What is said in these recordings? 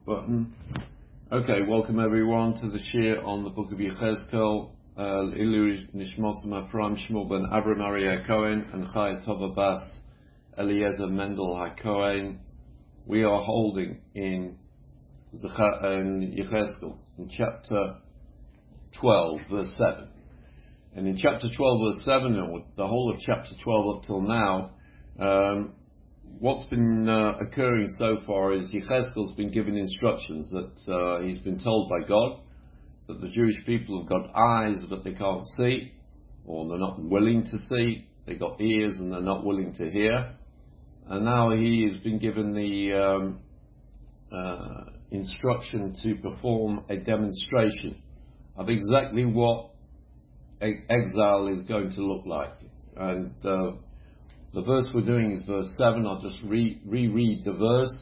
Button. Okay, welcome everyone to the shir on the book of Yechezkel. Ilu Nishmosim Ephraim Shmuel ben Avram Aryeh Cohen and Chaya Tova Bas Eliezer Mendel HaKohen. We are holding in Yechezkel in chapter 12 verse 7. And in chapter 12 verse 7, or the whole of chapter 12 up till now, what's been occurring so far is Yechezkel's been given instructions that he's been told by God that the Jewish people have got eyes but they can't see, or they're not willing to see. They've got ears and they're not willing to hear. And now he has been given the instruction to perform a demonstration of exactly what exile is going to look like. And the verse we're doing is verse 7. I'll just reread the verse.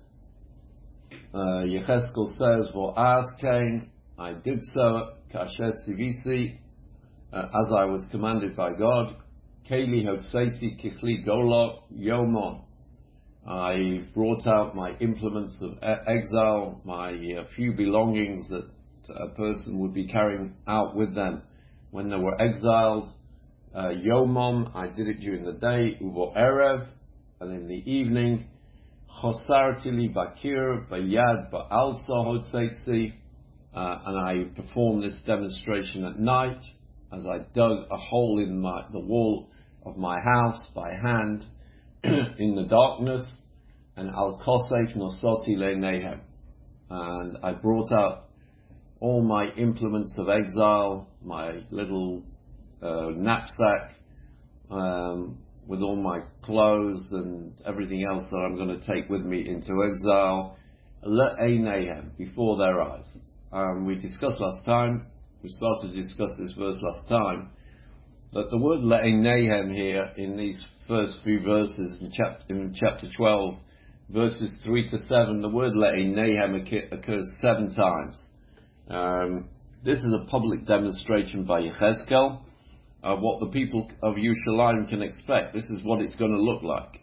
Yechezkel says, V'as came, I did so, kasher tzivisi, as I was commanded by God, Keli hotseisi kichli golo yomon. I brought out my implements of exile, my few belongings that a person would be carrying out with them when they were exiled. Yomom, I did it during the day, uvo erev, and in the evening, chosarti li bakir, bayad ba'alsa hotseitzi, and I performed this demonstration at night, as I dug a hole in the wall of my house by hand, in the darkness, and al kosef nosoti le'nehem, and I brought out all my implements of exile, my little knapsack with all my clothes and everything else that I'm going to take with me into exile, le'einayhem, before their eyes. We discussed last time, we started to discuss this verse last time, that the word le'einayhem here in these first few verses in chapter 12, verses 3 to 7, the word le'einayhem occurs 7 times. This is a public demonstration by Yechezkel of what the people of Yerushalayim can expect. This is what it's going to look like.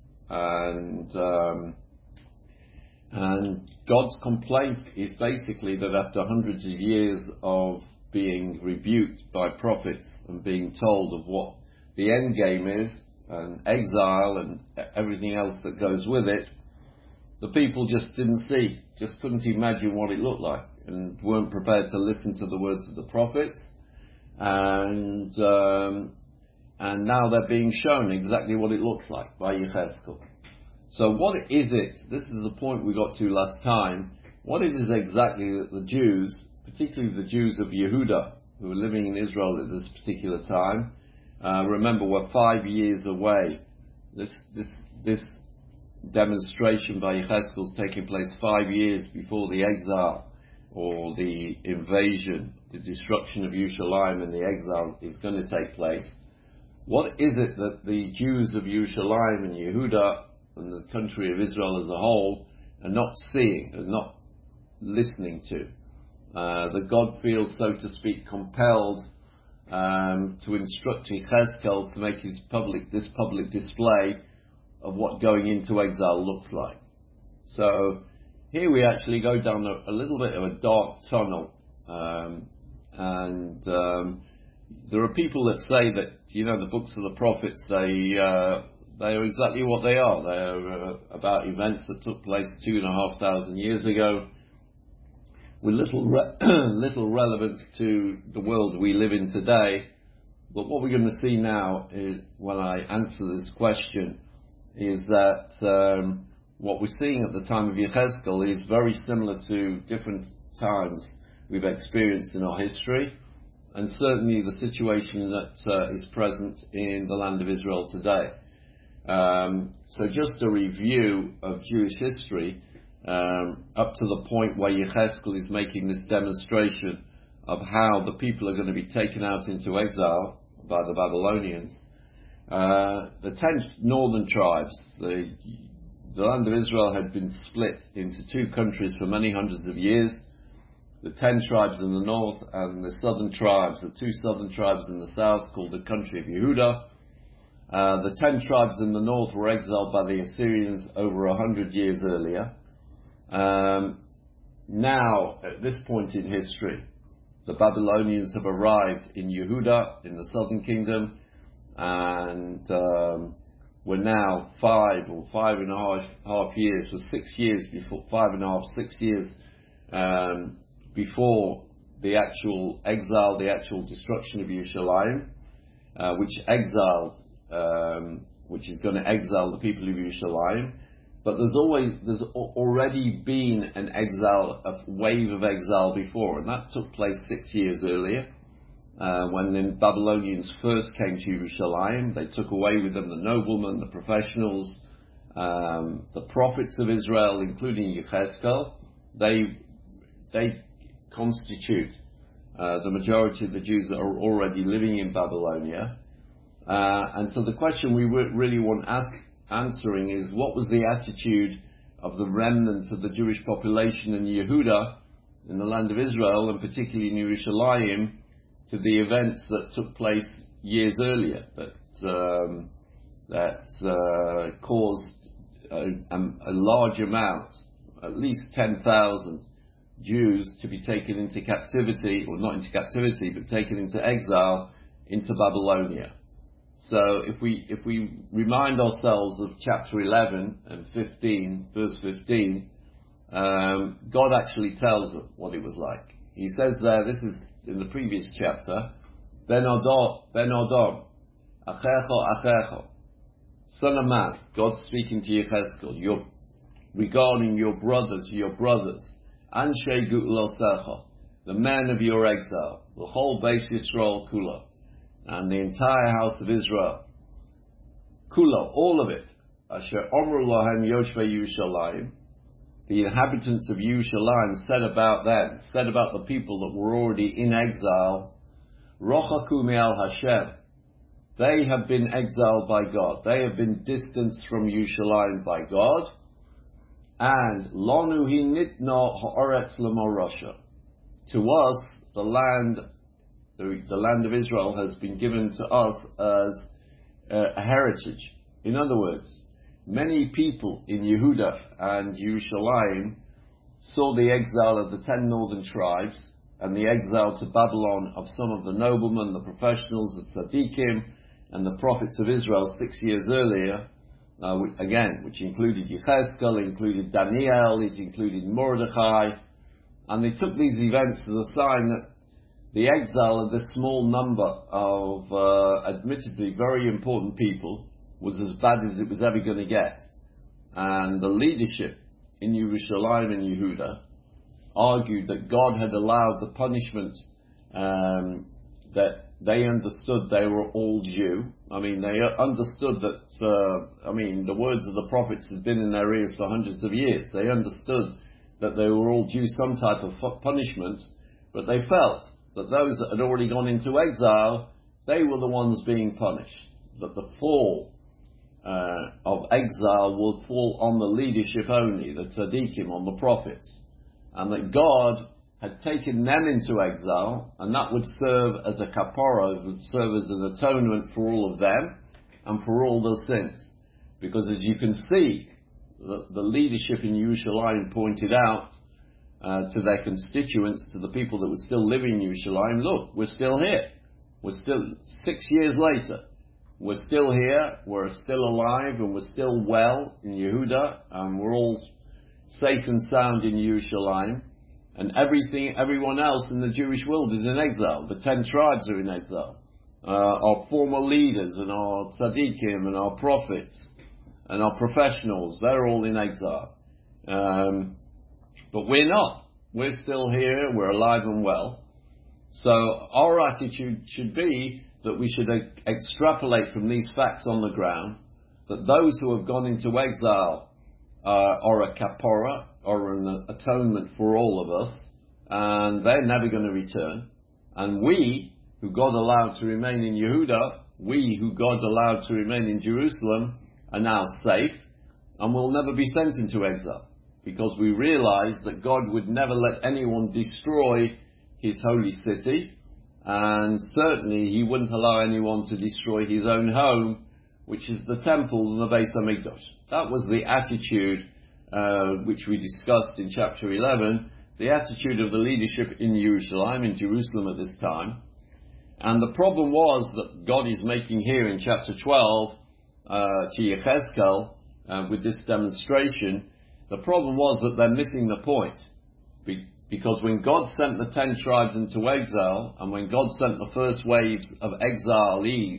And God's complaint is basically that after hundreds of years of being rebuked by prophets and being told of what the end game is, and exile and everything else that goes with it, the people just couldn't imagine what it looked like, and weren't prepared to listen to the words of the prophets, and now they're being shown exactly what it looks like by Yechezkel. So what is it? This is the point we got to last time. What it is exactly that the Jews, particularly the Jews of Yehuda, who were living in Israel at this particular time, remember, we're 5 years away. This demonstration by Yechezkel is taking place 5 years before the exile, or the invasion, the destruction of Yerushalayim and the exile is going to take place. What is it that the Jews of Yerushalayim and Yehuda and the country of Israel as a whole are not seeing, are not listening to? That God feels, so to speak, compelled to instruct Yechezkel to make this public display of what going into exile looks like. So here we actually go down a little bit of a dark tunnel, and there are people that say that, the books of the prophets, they are exactly what they are. They are about events that took place 2,500 years ago, with little relevance to the world we live in today. But what we're going to see now, is, when I answer this question, is that what we're seeing at the time of Yechezkel is very similar to different times we've experienced in our history, and certainly the situation that is present in the land of Israel today. So just a review of Jewish history up to the point where Yechezkel is making this demonstration of how the people are going to be taken out into exile by the Babylonians. The 10 northern tribes, the land of Israel had been split into 2 countries for many hundreds of years. The 10 tribes in the north and the southern tribes, the 2 southern tribes in the south, called the country of Yehuda. The 10 tribes in the north were exiled by the Assyrians over 100 years earlier. now, at this point in history, the Babylonians have arrived in Yehuda, in the southern kingdom, and we're now 5.5 years, was 6 years before, 5.5, 6 years before the actual exile, the actual destruction of Yerushalayim, which is going to exile the people of Yerushalayim. But there's already been an exile, a wave of exile before, and that took place 6 years earlier, when the Babylonians first came to Yerushalayim. They took away with them the noblemen, the professionals, the prophets of Israel, including Yechezkel. They constitute the majority of the Jews that are already living in Babylonia. And so the question we really want answering is, what was the attitude of the remnants of the Jewish population in Yehuda, in the land of Israel, and particularly in Yerushalayim, to the events that took place years earlier that caused a large amount, at least 10,000 Jews, to be taken into captivity, or not into captivity, but taken into exile into Babylonia. So if we remind ourselves of chapter 11 and 15, verse 15, God actually tells them what it was like. He says there, this is in the previous chapter, Ben Odom, Achecho, son of man, God speaking to Yechezkel, regarding your brothers, Anshe Gu'losecha, the men of your exile, the whole Beis Yisrael Kula, and the entire house of Israel, Kula, all of it, Asher Omru Lahem Yoshvei Yerushalayim, the inhabitants of Yerushalayim said about the people that were already in exile, Rochaku Me'al Hashem, they have been exiled by God, they have been distanced from Yerushalayim by God, and Lonu Hi Nitna Ha'aretz L'Morosha, to us the land of Israel has been given to us as a heritage. In other words, many people in Yehuda and Yerushalayim saw the exile of the 10 northern tribes and the exile to Babylon of some of the noblemen, the professionals, the tzaddikim, and the prophets of Israel 6 years earlier, which included Yechezkel, included Daniel, it included Mordechai, and they took these events as a sign that the exile of this small number of admittedly very important people was as bad as it was ever going to get. And the leadership in Yerushalayim and Yehuda argued that God had allowed the punishment that they understood they were all due. I mean, they understood that, the words of the prophets had been in their ears for hundreds of years. They understood that they were all due some type of punishment, but they felt that those that had already gone into exile, they were the ones being punished. That the fall of exile would fall on the leadership only, the tzaddikim, on the prophets. And that God had taken them into exile, and that would serve as a kapara, would serve as an atonement for all of them, and for all their sins. Because as you can see, the leadership in Yerushalayim pointed out to their constituents, to the people that were still living in Yerushalayim, look, we're still here. We're still, 6 years later, we're still here, we're still alive, and we're still well in Yehuda, and we're all safe and sound in Yerushalayim, and everyone else in the Jewish world is in exile. The 10 tribes are in exile. Our former leaders, and our tzaddikim, and our prophets, and our professionals, they're all in exile. But we're not. We're still here, we're alive and well. So our attitude should be that we should extrapolate from these facts on the ground, that those who have gone into exile are a kapora, or an atonement for all of us, and they're never going to return. And we, who God allowed to remain in Yehuda, we who God allowed to remain in Jerusalem, are now safe, and will never be sent into exile. Because we realize that God would never let anyone destroy his holy city, and certainly he wouldn't allow anyone to destroy his own home, which is the temple and the Beis HaMikdash. That was the attitude which we discussed in chapter 11, the attitude of the leadership in Jerusalem at this time. And the problem was that God is making here in chapter 12 to Yechezkel with this demonstration. The problem was that they're missing the point. Because when God sent the 10 tribes into exile, and when God sent the first waves of exilees,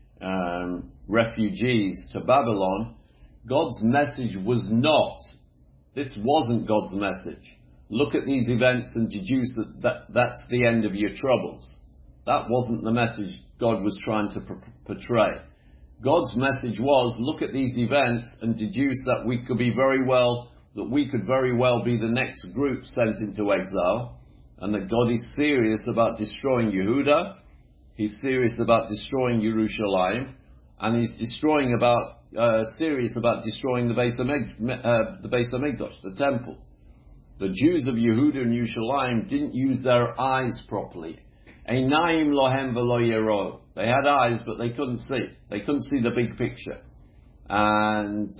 refugees to Babylon, God's message was not, this wasn't God's message. Look at these events and deduce that that's the end of your troubles. That wasn't the message God was trying to portray. God's message was, look at these events and deduce that we could very well be the next group sent into exile, and that God is serious about destroying Yehuda, He's serious about destroying Yerushalayim, and He's serious about destroying the Beis Hamikdash, the temple. The Jews of Yehuda and Yerushalayim didn't use their eyes properly. Einayim lohem v'lo yero. They had eyes, but they couldn't see. They couldn't see the big picture. And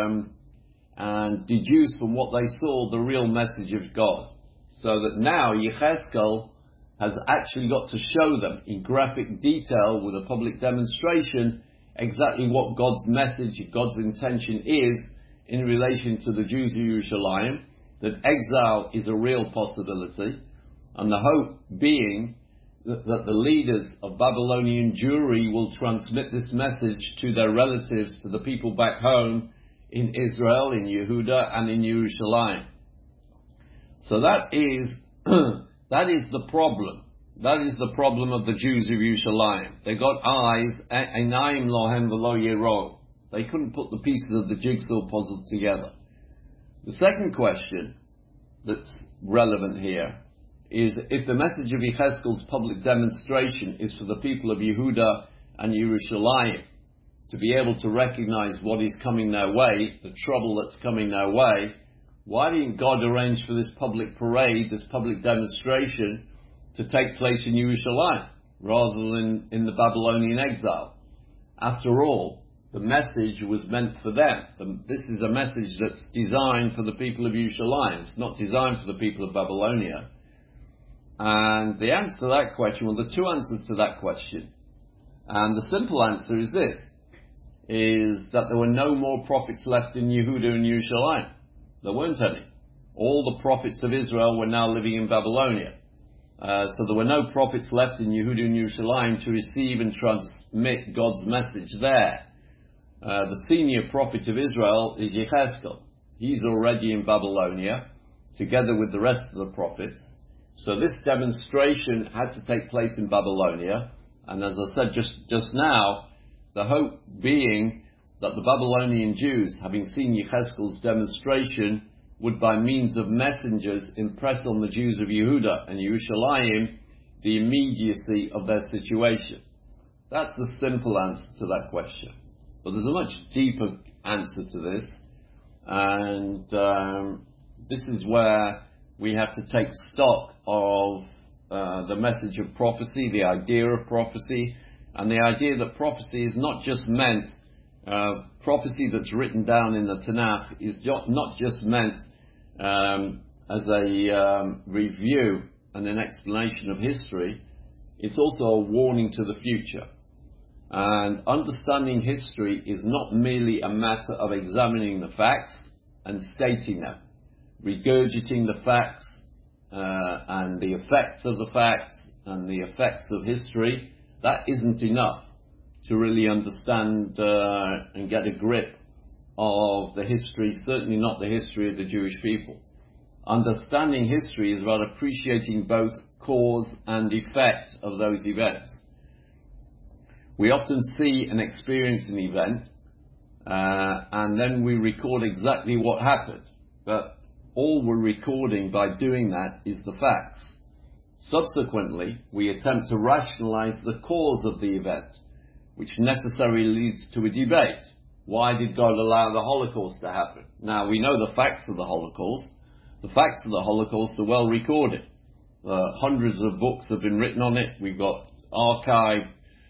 deduce from what they saw the real message of God. So that now Yechezkel has actually got to show them in graphic detail with a public demonstration exactly what God's message, God's intention is in relation to the Jews of Yerushalayim, that exile is a real possibility, and the hope being that the leaders of Babylonian Jewry will transmit this message to their relatives, to the people back home in Israel, in Yehuda, and in Yerushalayim. So that is the problem. That is the problem of the Jews of Yerushalayim. They got eyes, einayim lohem v'lo yero. They couldn't put the pieces of the jigsaw puzzle together. The second question that's relevant here is if the message of Yechezkel's public demonstration is for the people of Yehuda and Yerushalayim to be able to recognize what is coming their way, the trouble that's coming their way, why didn't God arrange for this public parade, this public demonstration, to take place in Yerushalayim rather than in the Babylonian exile? After all, the message was meant for them. This is a message that's designed for the people of Yerushalayim. It's not designed for the people of Babylonia. And the answer to that question, well, the two answers to that question. And the simple answer is this, is that there were no more prophets left in Yehuda and Yerushalayim. There weren't any. All the prophets of Israel were now living in Babylonia. So there were no prophets left in Yehuda and Yerushalayim to receive and transmit God's message there. The senior prophet of Israel is Yechezkel. He's already in Babylonia, together with the rest of the prophets. So this demonstration had to take place in Babylonia. And as I said just now, the hope being that the Babylonian Jews, having seen Yechezkel's demonstration, would by means of messengers impress on the Jews of Yehuda and Yerushalayim the immediacy of their situation. That's the simple answer to that question. But there's a much deeper answer to this, and this is where we have to take stock of the message of prophecy, the idea of prophecy, and the idea that prophecy is not just meant, prophecy that's written down in the Tanakh is not just meant as a review and an explanation of history. It's also a warning to the future. And understanding history is not merely a matter of examining the facts and stating them, regurgitating the facts and the effects of the facts and the effects of history. That isn't enough to really understand and get a grip of the history, certainly not the history of the Jewish people. Understanding history is about appreciating both cause and effect of those events. We often see and experience an event, and then we record exactly what happened. But all we're recording by doing that is the facts. Subsequently, we attempt to rationalize the cause of the event, which necessarily leads to a debate. Why did God allow the Holocaust to happen? Now, we know the facts of the Holocaust. The facts of the Holocaust are well recorded. Hundreds of books have been written on it. We've got archived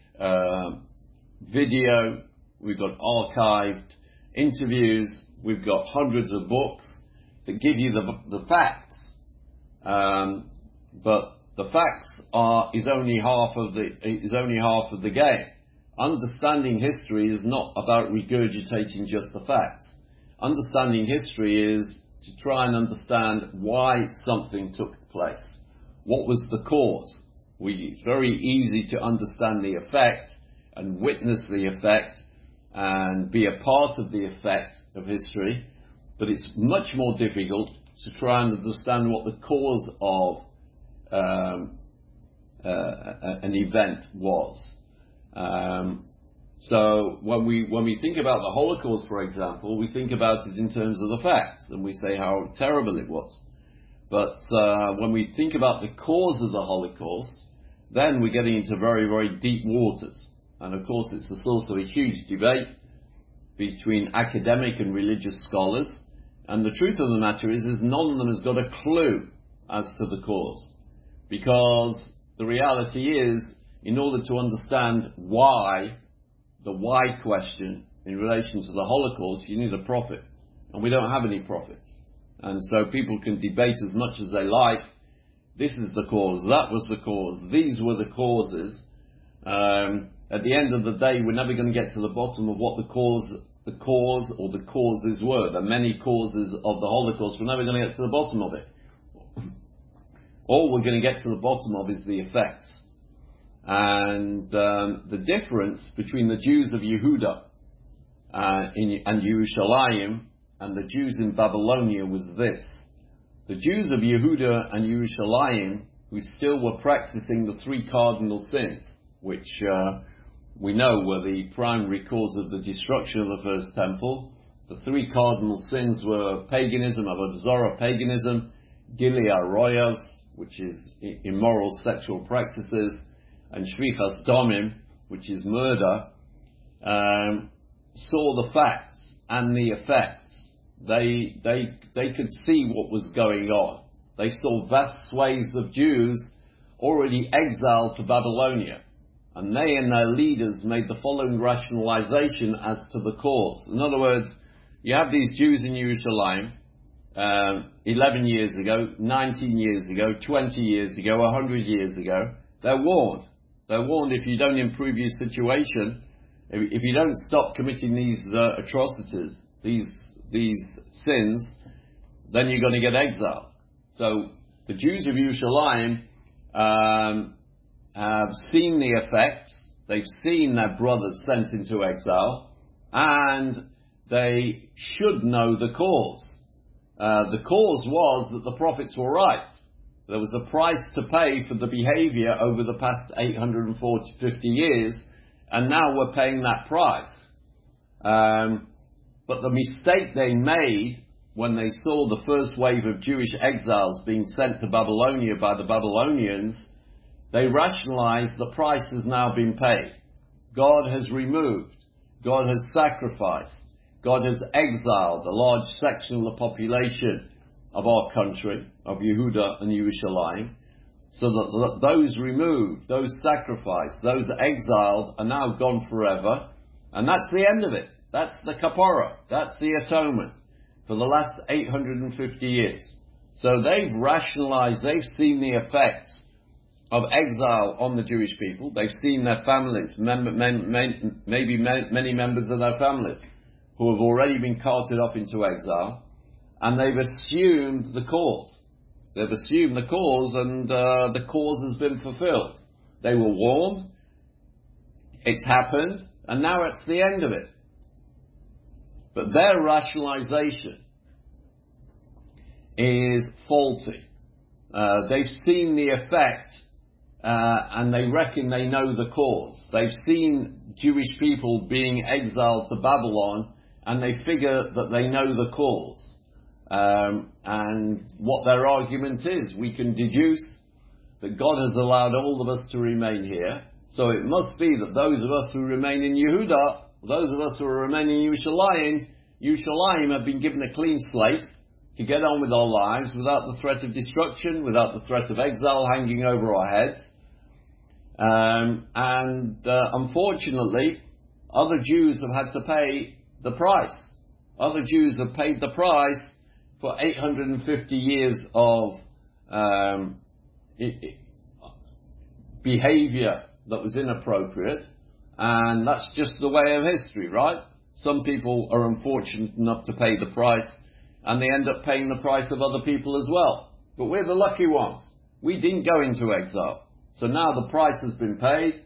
video. We've got archived interviews. We've got hundreds of books that give you the facts. But the facts is only half of the game. Understanding history is not about regurgitating just the facts. Understanding history is to try and understand why something took place. What was the cause? It's very easy to understand the effect and witness the effect and be a part of the effect of history, but it's much more difficult to try and understand what the cause of an event was. So when we think about the Holocaust, for example, we think about it in terms of the facts, and we say how terrible it was. But when we think about the cause of the Holocaust, then we're getting into very, very deep waters. And of course, it's the source of a huge debate between academic and religious scholars. And the truth of the matter is none of them has got a clue as to the cause. Because the reality is, in order to understand why, the why question in relation to the Holocaust, you need a prophet. And we don't have any prophets. And so people can debate as much as they like. This is the cause, that was the cause, these were the causes. At the end of the day, we're never going to get to the bottom of what the cause or the causes were. The many causes of the Holocaust, we're never going to get to the bottom of it. All we're going to get to the bottom of is the effects. And the difference between the Jews of Yehuda and Yerushalayim and the Jews in Babylonia was this. The Jews of Yehuda and Yerushalayim, who still were practicing the three cardinal sins, which we know were the primary cause of the destruction of the first temple. The three cardinal sins were paganism, avodah zarah paganism, gilui arayos, which is immoral sexual practices, and shvichas damim, which is murder, saw the facts and the effects. They could see what was going on. They saw vast swathes of Jews already exiled to Babylonia. And they and their leaders made the following rationalization as to the cause. In other words, you have these Jews in Jerusalem 11 years ago, 19 years ago, 20 years ago, 100 years ago. They're warned. They're warned if you don't improve your situation, if you don't stop committing these atrocities, these sins, then you're going to get exiled. So the Jews of Jerusalem have seen the effects, they've seen their brothers sent into exile, and they should know the cause. The cause was that the prophets were right. There was a price to pay for the behavior over the past 850 years, and now we're paying that price. But the mistake they made when they saw the first wave of Jewish exiles being sent to Babylonia by the Babylonians, they rationalized the price has now been paid. God has removed. God has sacrificed. God has exiled a large section of the population of our country, of Yehuda and Yerushalayim, so that those removed, those sacrificed, those exiled are now gone forever, and that's the end of it. That's the kapara. That's the atonement for the last 850 years. So they've rationalized, they've seen the effects of exile on the Jewish people. They've seen their families, maybe many members of their families who have already been carted off into exile, and they've assumed the cause. They've assumed the cause, and the cause has been fulfilled. They were warned, it's happened, and now it's the end of it. But their rationalization is faulty. They've seen the effect, and they reckon they know the cause. They've seen Jewish people being exiled to Babylon, and they figure that they know the cause. And what their argument is, we can deduce that God has allowed all of us to remain here, so it must be that those of us who remain in Yehuda, those of us who are remaining in Yerushalayim have been given a clean slate to get on with our lives without the threat of destruction, without the threat of exile hanging over our heads. Unfortunately, other Jews have had to pay the price. Other Jews have paid the price for 850 years of behavior that was inappropriate, and that's just the way of history, right? Some people are unfortunate enough to pay the price, and they end up paying the price of other people as well. But we're the lucky ones. We didn't go into exile. So now the price has been paid,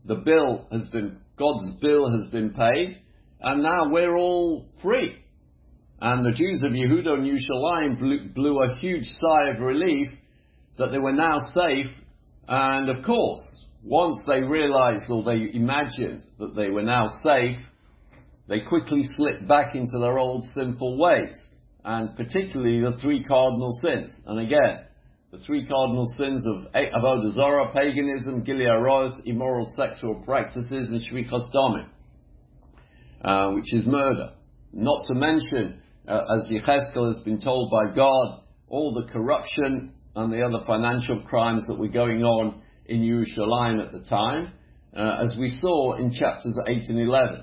God's bill has been paid, and now we're all free. And the Jews of Yehuda and Yerushalayim blew a huge sigh of relief that they were now safe. And of course, once they realized, or they imagined that they were now safe, they quickly slipped back into their old sinful ways, and particularly the three cardinal sins. And again, the three cardinal sins of Avodah Zarah, paganism, Gilui Arayos, immoral sexual practices, and Shvichas Damim, which is murder. Not to mention, as Yechezkel has been told by God, all the corruption and the other financial crimes that were going on in Yerushalayim at the time, as we saw in chapters 8 and 11.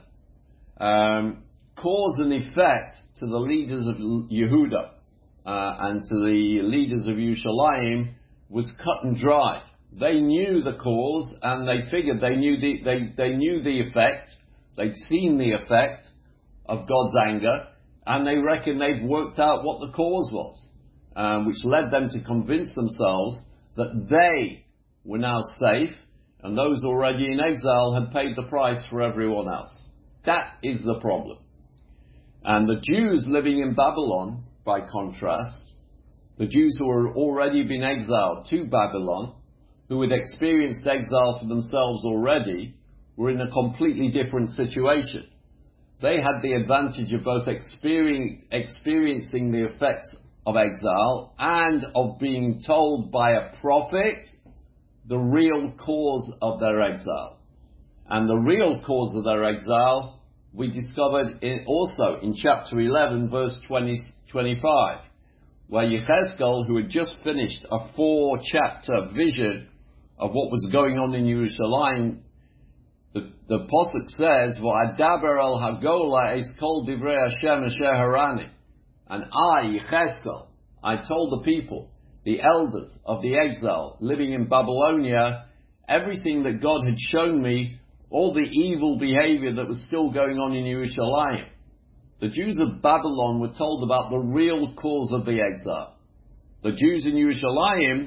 Cause and effect to the leaders of Yehuda and to the leaders of Yerushalayim was cut and dried. They knew the cause, and they figured they knew the effect. They'd seen the effect of God's anger, and they reckoned they'd worked out what the cause was, which led them to convince themselves that they were now safe, and those already in exile had paid the price for everyone else. That is the problem. And the Jews living in Babylon, by contrast, the Jews who had already been exiled to Babylon, who had experienced exile for themselves already, were in a completely different situation. They had the advantage of both experiencing the effects of exile and of being told by a prophet the real cause of their exile. And the real cause of their exile we discovered also in chapter 11, verse 25, where Yechezkel, who had just finished a 4-chapter vision of what was going on in Yerushalayim, the Pasuk says, "V'adaber el hagola es kol divrei Hashem asher harani." And I, Yechezkel, I told the people, the elders of the exile living in Babylonia, everything that God had shown me, all the evil behavior that was still going on in Yerushalayim. The Jews of Babylon were told about the real cause of the exile. The Jews in Yerushalayim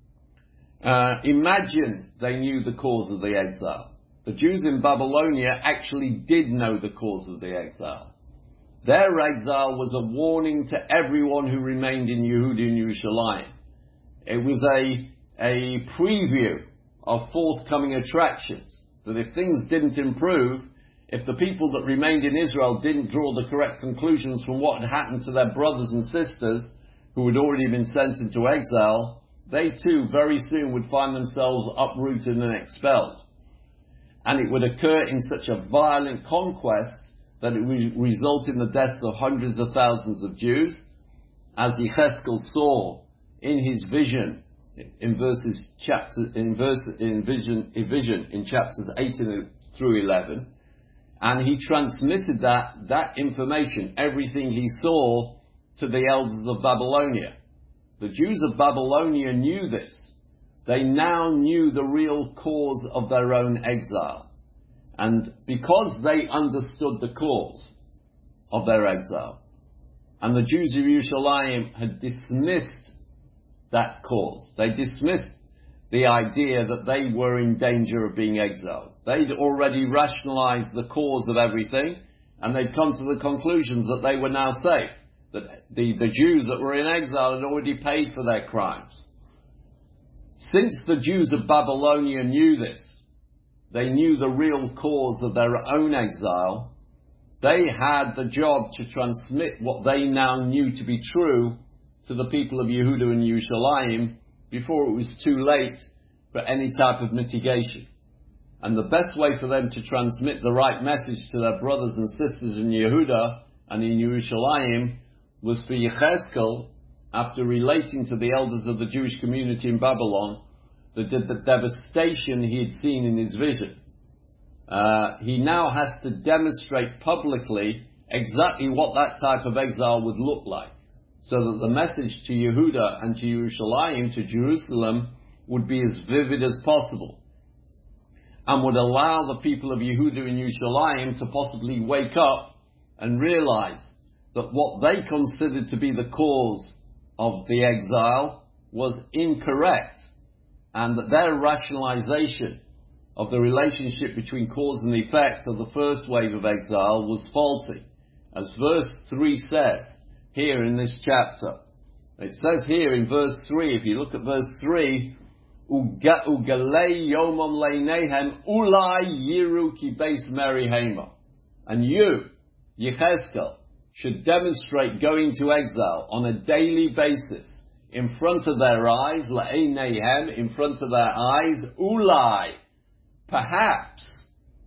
imagined they knew the cause of the exile. The Jews in Babylonia actually did know the cause of the exile. Their exile was a warning to everyone who remained in Yehuda and Yerushalayim. It was a preview of forthcoming attractions. That if things didn't improve, if the people that remained in Israel didn't draw the correct conclusions from what had happened to their brothers and sisters who had already been sent into exile, they too very soon would find themselves uprooted and expelled. And it would occur in such a violent conquest that it would result in the deaths of hundreds of thousands of Jews, as Yechezkel saw in his vision in vision in chapters 8 through 11, and he transmitted that information, everything he saw, to the elders of Babylonia. The Jews of Babylonia knew this. They now knew the real cause of their own exile, and because they understood the cause of their exile, and the Jews of Yerushalayim had dismissed that cause. They dismissed the idea that they were in danger of being exiled. They'd already rationalized the cause of everything, and they'd come to the conclusions that they were now safe, that the Jews that were in exile had already paid for their crimes. Since the Jews of Babylonia knew this, they knew the real cause of their own exile, they had the job to transmit what they now knew to be true to the people of Yehuda and Yerushalayim before it was too late for any type of mitigation. And the best way for them to transmit the right message to their brothers and sisters in Yehuda and in Yerushalayim was for Yechezkel, after relating to the elders of the Jewish community in Babylon the devastation he had seen in his vision. He now has to demonstrate publicly exactly what that type of exile would look like. so that the message to Yehuda and to Yerushalayim, to Jerusalem, would be as vivid as possible, and would allow the people of Yehuda and Yerushalayim to possibly wake up and realize that what they considered to be the cause of the exile was incorrect, and that their rationalization of the relationship between cause and effect of the first wave of exile was faulty. As verse 3 says here in this chapter. It says here in verse 3, if you look at verse 3, Ugalei yomam leinehem ulai yiru ki beis merihema. And you, Yechezkel, should demonstrate going to exile on a daily basis in front of their eyes, leinehem, in front of their eyes, ulai, perhaps,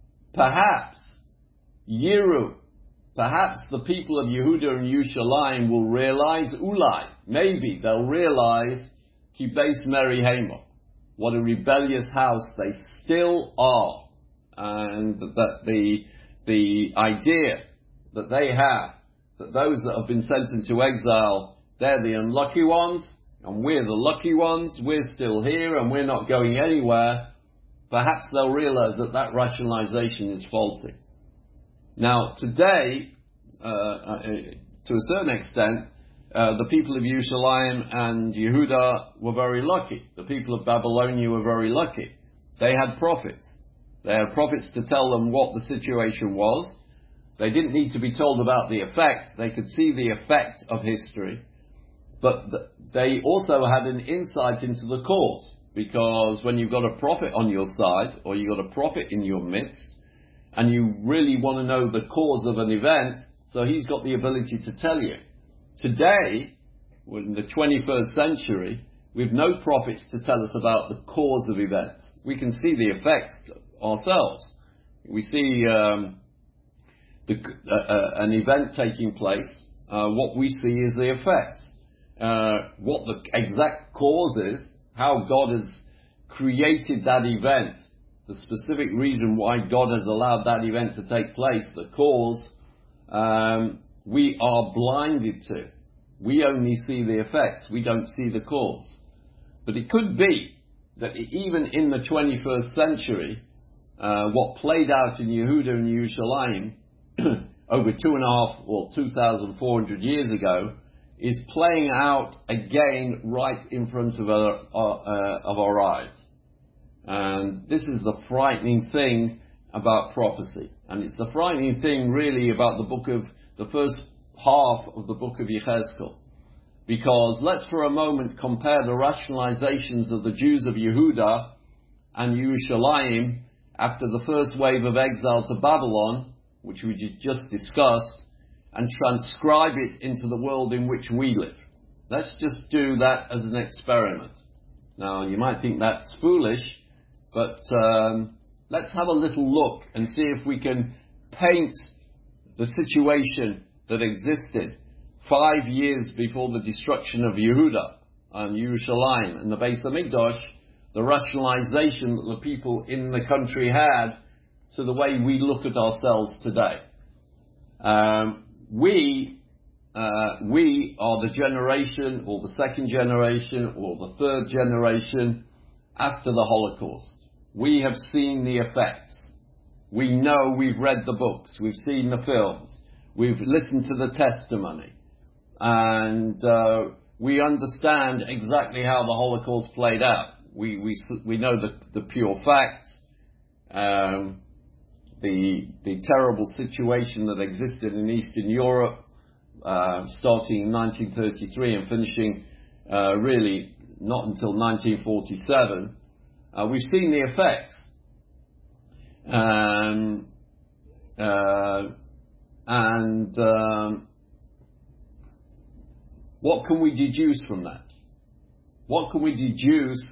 yiru, perhaps the people of Yehuda and Yerushalayim will realize, ulai, maybe they'll realize, ki beis merihema, what a rebellious house they still are, and that the idea that they have, that those that have been sent into exile, they're the unlucky ones, and we're the lucky ones, we're still here, and we're not going anywhere, perhaps they'll realize that that rationalization is faulty. Now, today, to a certain extent, the people of Yerushalayim and Yehuda were very lucky. The people of Babylonia were very lucky. They had prophets. They had prophets to tell them what the situation was. They didn't need to be told about the effect. They could see the effect of history. But they also had an insight into the cause. Because when you've got a prophet on your side, or you've got a prophet in your midst, and you really want to know the cause of an event, so he's got the ability to tell you. Today, in the 21st century, we've no prophets to tell us about the cause of events. We can see the effects ourselves. We see an event taking place. What we see is the effects. What the exact cause is, how God has created that event, the specific reason why God has allowed that event to take place, the cause, we are blinded to. We only see the effects. We don't see the cause. But it could be that even in the 21st century, what played out in Yehuda and Yerushalayim over 2,400 years ago is playing out again right in front of our eyes. And this is the frightening thing about prophecy. And it's the frightening thing really about the first half of the book of Yechezkel. Because let's for a moment compare the rationalizations of the Jews of Yehuda and Yerushalayim after the first wave of exile to Babylon, which we just discussed, and transcribe it into the world in which we live. Let's just do that as an experiment. Now, you might think that's foolish, but let's have a little look and see if we can paint the situation that existed 5 years before the destruction of Yehuda and Yerushalayim and the Beis HaMikdash, the rationalization that the people in the country had to the way we look at ourselves today. We are the generation, or the second generation, or the third generation after the Holocaust. We have seen the effects. We know, we've read the books, we've seen the films, we've listened to the testimony, and we understand exactly how the Holocaust played out. We know the pure facts, the terrible situation that existed in Eastern Europe, starting in 1933 and finishing really not until 1947. We've seen the effects. What can we deduce from that? What can we deduce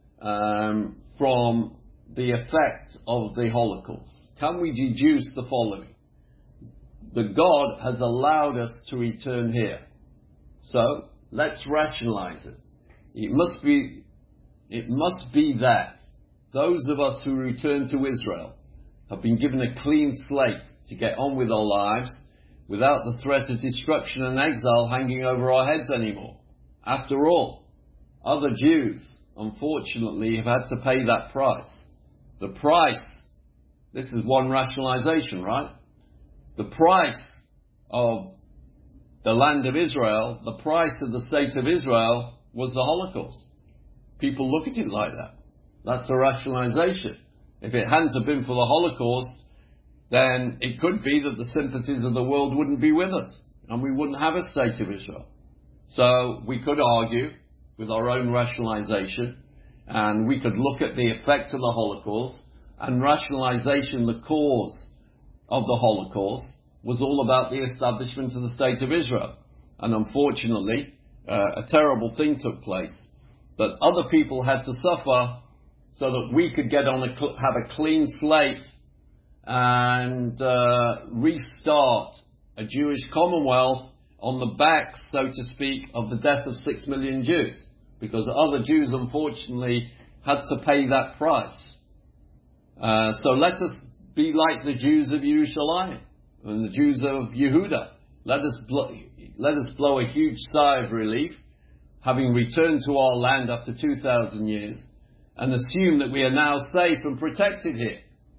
from the effect of the Holocaust? Can we deduce the following? That God has allowed us to return here. So, let's rationalize it. It must be that those of us who return to Israel have been given a clean slate to get on with our lives without the threat of destruction and exile hanging over our heads anymore. After all, other Jews, unfortunately, have had to pay that price. The price, this is one rationalization, right? The price of the land of Israel, the price of the state of Israel was the Holocaust. People look at it like that. That's a rationalization. If it hadn't have been for the Holocaust, then it could be that the sympathies of the world wouldn't be with us, and we wouldn't have a state of Israel. So we could argue with our own rationalization, and we could look at the effect of the Holocaust, and rationalization, the cause of the Holocaust, was all about the establishment of the state of Israel. And unfortunately, a terrible thing took place, that other people had to suffer so that we could get on have a clean slate and restart a Jewish commonwealth on the back, so to speak, of the death of 6 million Jews, because other Jews, unfortunately, had to pay that price. So let us be like the Jews of Jerusalem and the Jews of Yehuda. Let us blow a huge sigh of relief, having returned to our land after 2,000 years, and assume that we are now safe and protected here.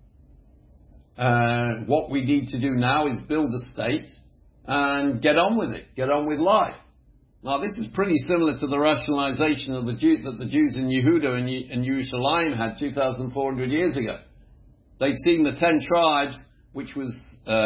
What we need to do now is build a state and get on with it, get on with life. Now, this is pretty similar to the rationalization of that the Jews in Yehuda and Jerusalem had 2,400 years ago. They'd seen the 10 tribes, which was,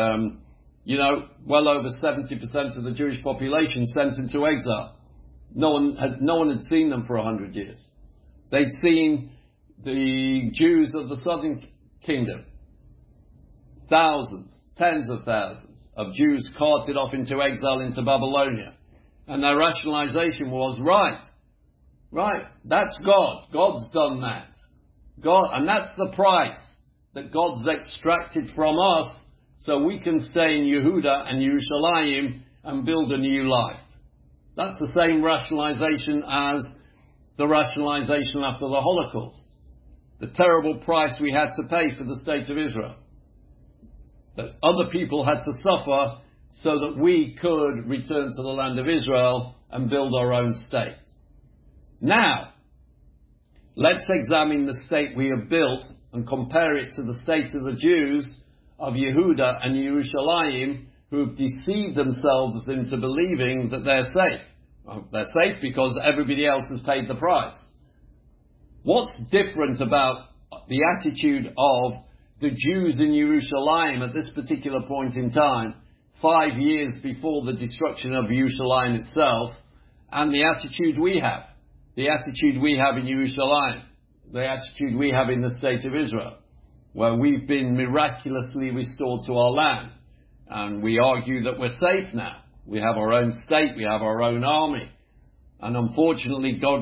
well over 70% of the Jewish population sent into exile. No one had seen them for 100 years. They'd seen the Jews of the southern kingdom, thousands, tens of thousands of Jews carted off into exile into Babylonia. And their rationalization was, right, that's God. God's done that. And that's the price that God's extracted from us so we can stay in Yehuda and Jerusalem and build a new life. That's the same rationalization as the rationalization after the Holocaust. The terrible price we had to pay for the state of Israel. That other people had to suffer so that we could return to the land of Israel and build our own state. Now, let's examine the state we have built and compare it to the state of the Jews of Yehuda and Jerusalem who have deceived themselves into believing that they're safe. Well, they're safe because everybody else has paid the price. What's different about the attitude of the Jews in Jerusalem at this particular point in time, 5 years before the destruction of Jerusalem itself, and the attitude we have? The attitude we have in Jerusalem, the attitude we have in the state of Israel, where we've been miraculously restored to our land. And we argue that we're safe now. We have our own state, we have our own army. And unfortunately, God,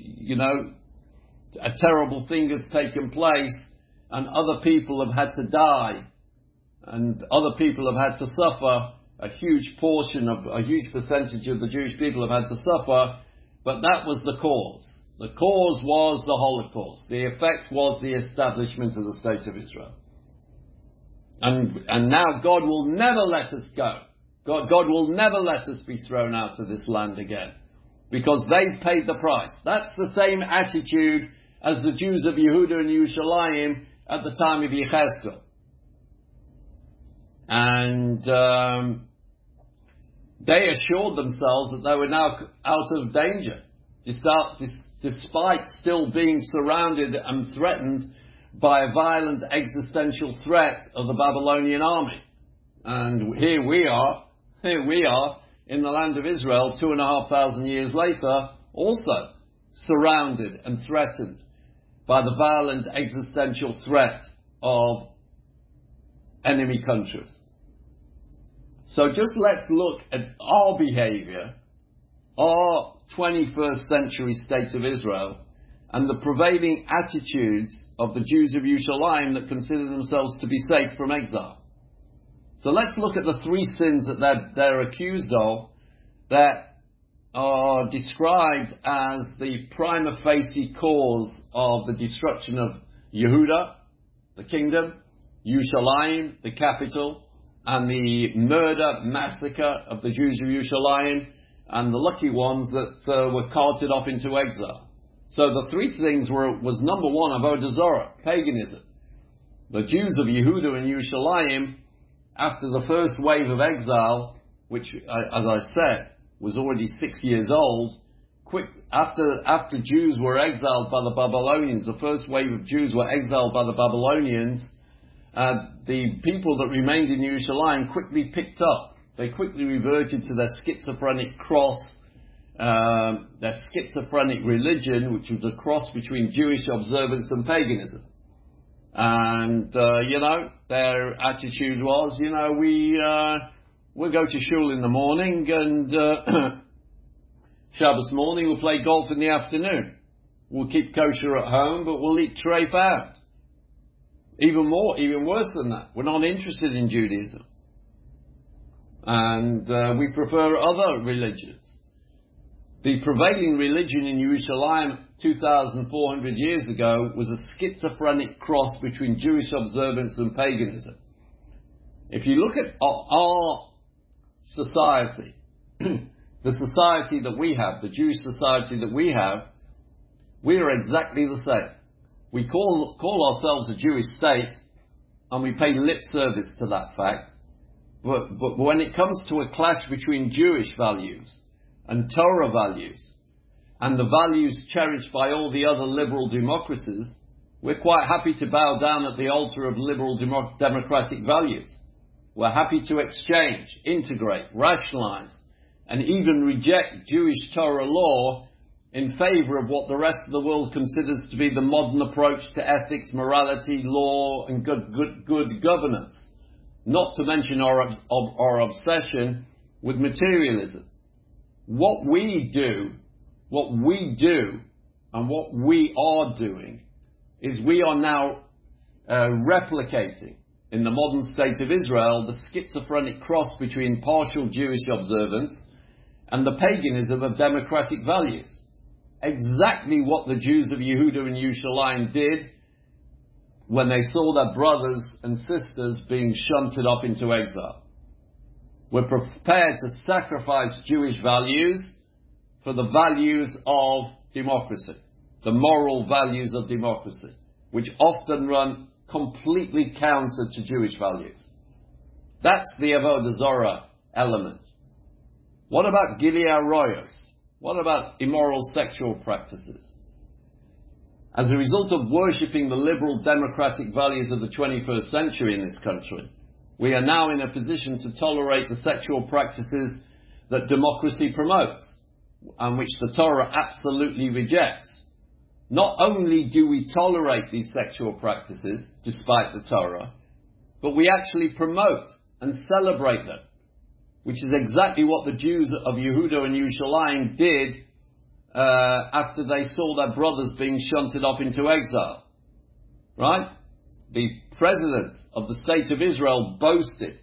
a terrible thing has taken place, and other people have had to die, and other people have had to suffer. A huge percentage of the Jewish people have had to suffer, but that was the cause. The cause was the Holocaust. The effect was the establishment of the state of Israel. And now God will never let us go. God will never let us be thrown out of this land again, because they've paid the price. That's the same attitude as the Jews of Yehuda and Jerusalem at the time of Yechezkel. And they assured themselves that they were now out of danger, despite still being surrounded and threatened by a violent existential threat of the Babylonian army. And here we are in the land of Israel 2,500 years later, also surrounded and threatened by the violent existential threat of enemy countries. So just let's look at our behavior, our 21st century state of Israel, and the prevailing attitudes of the Jews of Jerusalem that consider themselves to be safe from exile. So let's look at the three sins that they're accused of that are described as the prima facie cause of the destruction of Yehuda, the kingdom, Jerusalem, the capital, and the murder, massacre of the Jews of Yerushalayim, and the lucky ones that were carted off into exile. So the three things was number one, Avodah Zarah, paganism. The Jews of Yehuda and Yerushalayim, after the first wave of exile, which, as I said, was already 6 years old, after Jews were exiled by the Babylonians, the first wave of Jews were exiled by the Babylonians, the people that remained in Yerushalayim quickly picked up. They quickly reverted to their schizophrenic their schizophrenic religion, which was a cross between Jewish observance and paganism. And, their attitude was, we'll go to shul in the morning and Shabbos morning we'll play golf in the afternoon. We'll keep kosher at home, but we'll eat treif out. Even worse than that. We're not interested in Judaism. And we prefer other religions. The prevailing religion in Yerushalayim 2,400 years ago was a schizophrenic cross between Jewish observance and paganism. If you look at our society, the society that we have, the Jewish society that we have, we are exactly the same. We call ourselves a Jewish state, and we pay lip service to that fact. But when it comes to a clash between Jewish values and Torah values, and the values cherished by all the other liberal democracies, we're quite happy to bow down at the altar of liberal democratic values. We're happy to exchange, integrate, rationalize, and even reject Jewish Torah law in favor of what the rest of the world considers to be the modern approach to ethics, morality, law, and good governance. Not to mention our obsession with materialism. What we do, and what we are doing, is we are now replicating in the modern state of Israel the schizophrenic cross between partial Jewish observance and the paganism of democratic values. Exactly what the Jews of Yehuda and Yerushalayim did when they saw their brothers and sisters being shunted off into exile. We're prepared to sacrifice Jewish values for the values of democracy, the moral values of democracy, which often run completely counter to Jewish values. That's the Avodah Zarah element. What about Gilui Arayos? What about immoral sexual practices? As a result of worshipping the liberal democratic values of the 21st century in this country, we are now in a position to tolerate the sexual practices that democracy promotes, and which the Torah absolutely rejects. Not only do we tolerate these sexual practices, despite the Torah, but we actually promote and celebrate them, which is exactly what the Jews of Yehuda and Yerushalayim did after they saw their brothers being shunted off into exile. Right? The president of the state of Israel boasted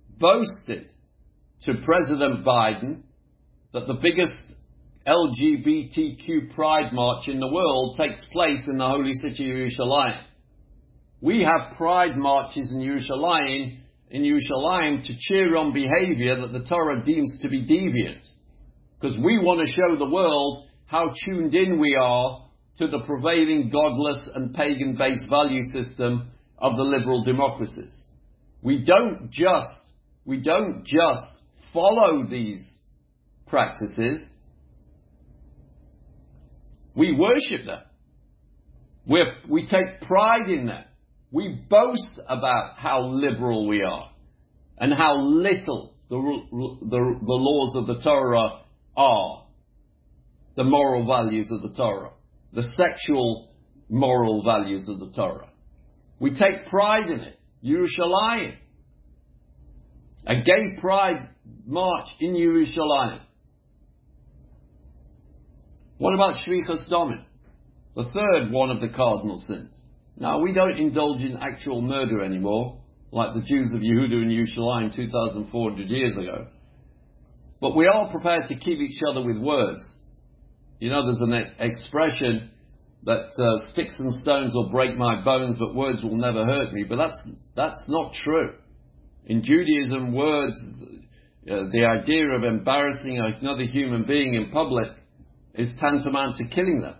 to President Biden that the biggest LGBTQ pride march in the world takes place in the holy city of Yerushalayim. We have pride marches in Yerushalayim to cheer on behavior that the Torah deems to be deviant. Because we want to show the world how tuned in we are to the prevailing godless and pagan-based value system of the liberal democracies. We don't just follow these practices. We worship them. We take pride in them. We boast about how liberal we are and how little the laws of the Torah are, the moral values of the Torah, the sexual moral values of the Torah. We take pride in it. Yerushalayim. A gay pride march in Yerushalayim. What about Shvichas Damim? The third one of the cardinal sins. Now, we don't indulge in actual murder anymore, like the Jews of Yehuda and Yerushalayim 2,400 years ago. But we are prepared to kill each other with words. There's an expression that sticks and stones will break my bones, but words will never hurt me. But that's not true. In Judaism, words, the idea of embarrassing another human being in public is tantamount to killing them.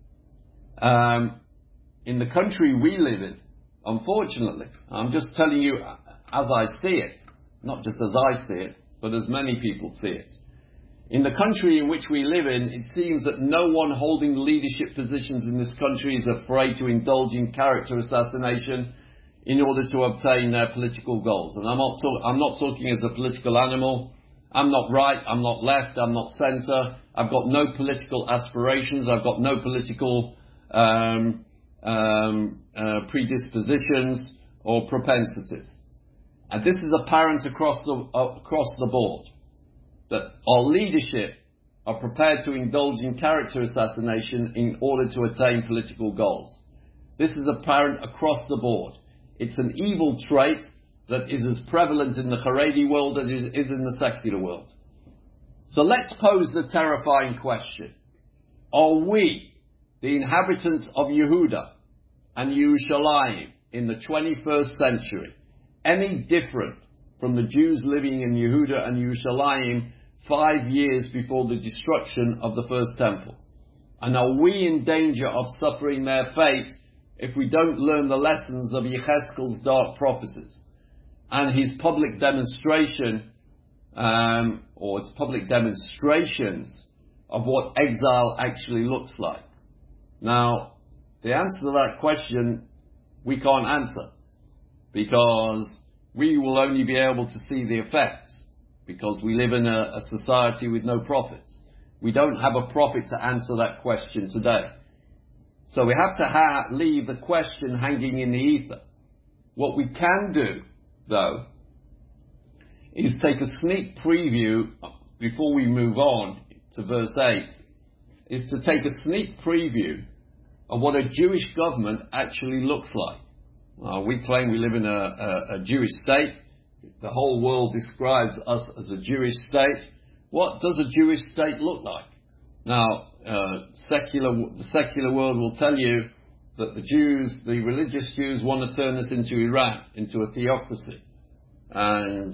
In the country we live in, unfortunately, I'm just telling you as I see it, not just as I see it, but as many people see it. In the country in which we live in, it seems that no one holding leadership positions in this country is afraid to indulge in character assassination in order to obtain their political goals. And I'm not talking as a political animal. I'm not right, I'm not left, I'm not centre. I've got no political aspirations. I've got no political predispositions or propensities. And this is apparent across the board, that our leadership are prepared to indulge in character assassination in order to attain political goals. This is apparent across the board. It's an evil trait that is as prevalent in the Haredi world as it is in the secular world. So let's pose the terrifying question. Are we, the inhabitants of Yehuda and Yerushalayim in the 21st century, any different from the Jews living in Yehuda and Yerushalayim 5 years before the destruction of the first temple? And are we in danger of suffering their fate if we don't learn the lessons of Yechezkel's dark prophecies and his public demonstration, or his public demonstrations of what exile actually looks like? Now, the answer to that question we can't answer, because we will only be able to see the effects, because we live in a society with no prophets. We don't have a prophet to answer that question today. So we have to leave the question hanging in the ether. What we can do, though, is take a sneak preview, before we move on to verse 8, is to take a sneak preview of what a Jewish government actually looks like. We claim we live in a Jewish state. The whole world describes us as a Jewish state. What does a Jewish state look like? Now, the secular world will tell you that the religious Jews want to turn us into Iran, into a theocracy. And,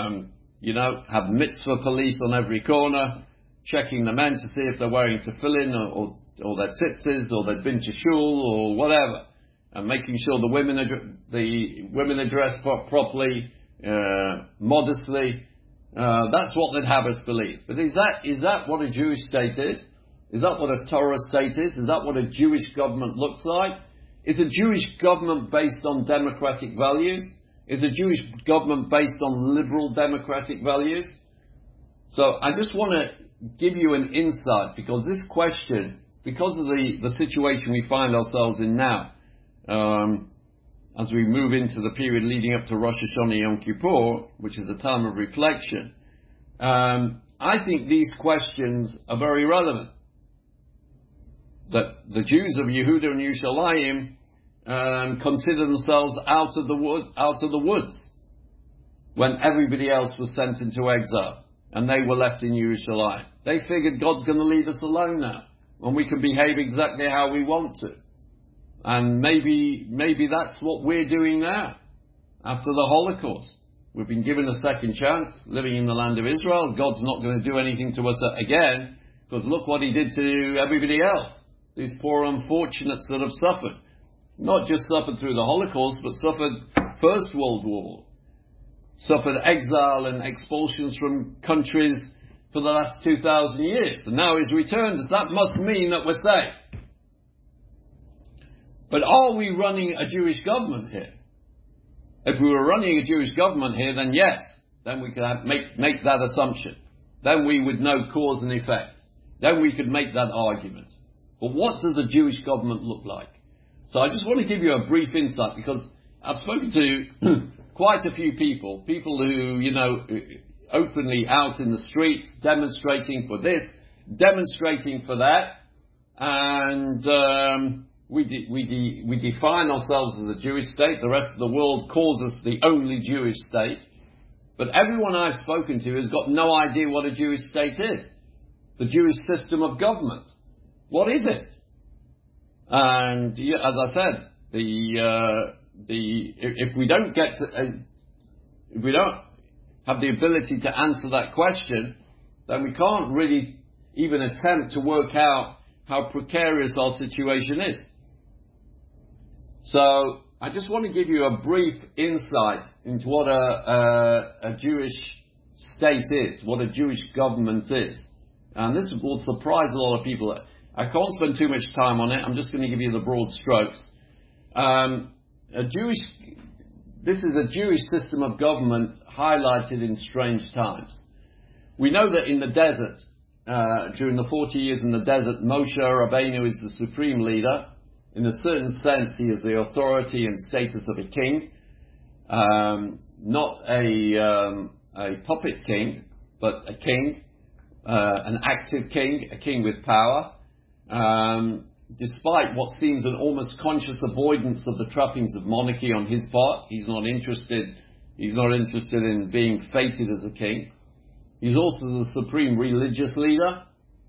have mitzvah police on every corner, checking the men to see if they're wearing tefillin or their tzitzis, or they've been to shul, or whatever. And making sure the women are dressed properly, modestly. That's what they'd have us believe. But is that what a Jewish state is? Is that what a Torah state is? Is that what a Jewish government looks like? Is a Jewish government based on democratic values? Is a Jewish government based on liberal democratic values? So I just want to give you an insight, because this question, because of the situation we find ourselves in now, as we move into the period leading up to Rosh Hashanah Yom Kippur, which is a time of reflection, I think these questions are very relevant. That the Jews of Yehuda and Yerushalayim consider themselves out of the woods when everybody else was sent into exile and they were left in Yerushalayim. They figured God's going to leave us alone now, and we can behave exactly how we want to. And maybe that's what we're doing now, after the Holocaust. We've been given a second chance, living in the land of Israel. God's not going to do anything to us again, because look what he did to everybody else. These poor unfortunates that have suffered. Not just suffered through the Holocaust, but suffered First World War. Suffered exile and expulsions from countries for the last 2,000 years. And now he's returned us. That must mean that we're safe. But are we running a Jewish government here? If we were running a Jewish government here, then yes. Then we could make that assumption. Then we would know cause and effect. Then we could make that argument. But what does a Jewish government look like? So I just want to give you a brief insight, because I've spoken to quite a few people who, openly out in the streets, demonstrating for this, demonstrating for that, and we define ourselves as a Jewish state. The rest of the world calls us the only Jewish state. But everyone I've spoken to has got no idea what a Jewish state is. The Jewish system of government. What is it? And as I said, if we don't get if we don't have the ability to answer that question, then we can't really even attempt to work out how precarious our situation is. So I just want to give you a brief insight into what a Jewish state is, what a Jewish government is. And this will surprise a lot of people. I can't spend too much time on it. I'm just going to give you the broad strokes. This is a Jewish system of government highlighted in strange times. We know that in the desert, during the 40 years in the desert, Moshe Rabbeinu is the supreme leader. In a certain sense, he is the authority and status of a king, not a puppet king, but a king, an active king, a king with power. Despite what seems an almost conscious avoidance of the trappings of monarchy on his part, he's not interested in being feted as a king. He's also the supreme religious leader.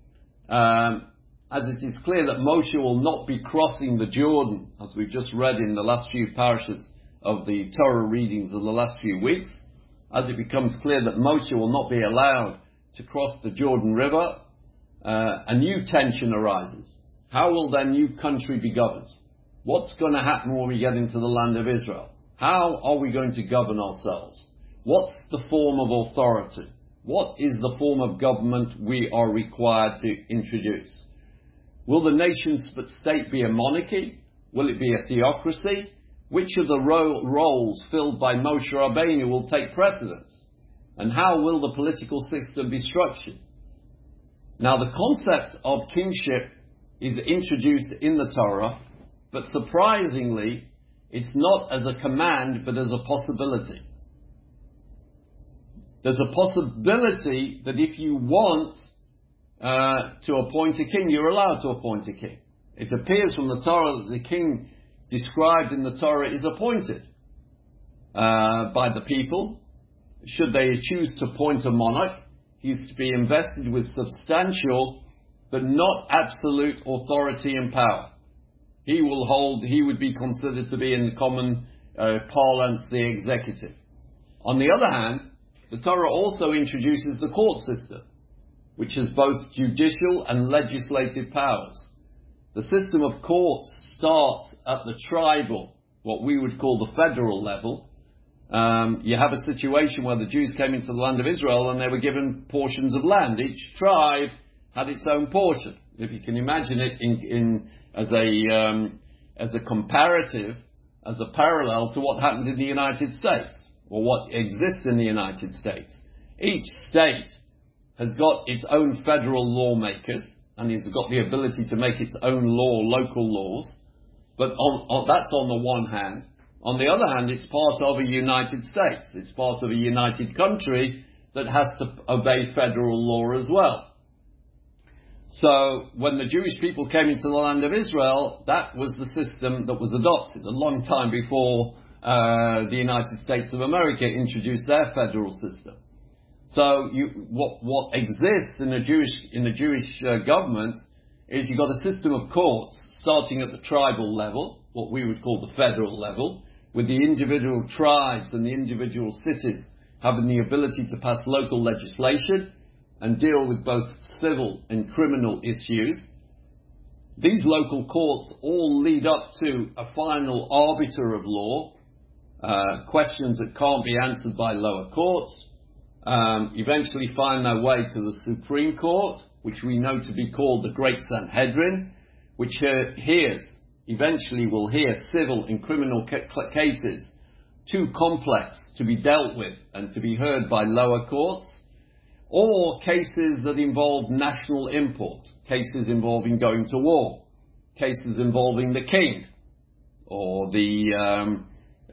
As it is clear that Moshe will not be crossing the Jordan, as we've just read in the last few parashas of the Torah readings of the last few weeks, as it becomes clear that Moshe will not be allowed to cross the Jordan River, a new tension arises. How will their new country be governed? What's going to happen when we get into the land of Israel? How are we going to govern ourselves? What's the form of authority? What is the form of government we are required to introduce? Will the nation state be a monarchy? Will it be a theocracy? Which of the roles filled by Moshe Rabbeinu will take precedence? And how will the political system be structured? Now, the concept of kingship is introduced in the Torah, but surprisingly, it's not as a command, but as a possibility. There's a possibility that if you want to appoint a king, you're allowed to appoint a king. It appears from the Torah that the king described in the Torah is appointed by the people. Should they choose to appoint a monarch, he's to be invested with substantial but not absolute authority and power. He would be considered to be, in the common parlance, the executive. On the other hand, the Torah also introduces the court system, which has both judicial and legislative powers. The system of courts starts at the tribal, what we would call the federal level. You have a situation where the Jews came into the land of Israel and they were given portions of land. Each tribe had its own portion. If you can imagine it as a comparative, as a parallel to what happened in the United States, or what exists in the United States. Each state has got its own federal lawmakers, and has got the ability to make its own local laws. But that's on the one hand. On the other hand, it's part of a United States. It's part of a united country that has to obey federal law as well. So when the Jewish people came into the land of Israel, that was the system that was adopted a long time before the United States of America introduced their federal system. So what exists in the Jewish government is you've got a system of courts starting at the tribal level, what we would call the federal level, with the individual tribes and the individual cities having the ability to pass local legislation and deal with both civil and criminal issues. These local courts all lead up to a final arbiter of law, questions that can't be answered by lower courts, eventually find their way to the Supreme Court, which we know to be called the Great Sanhedrin, which eventually will hear civil and criminal cases too complex to be dealt with and to be heard by lower courts, or cases that involve national import, cases involving going to war, cases involving the king, or the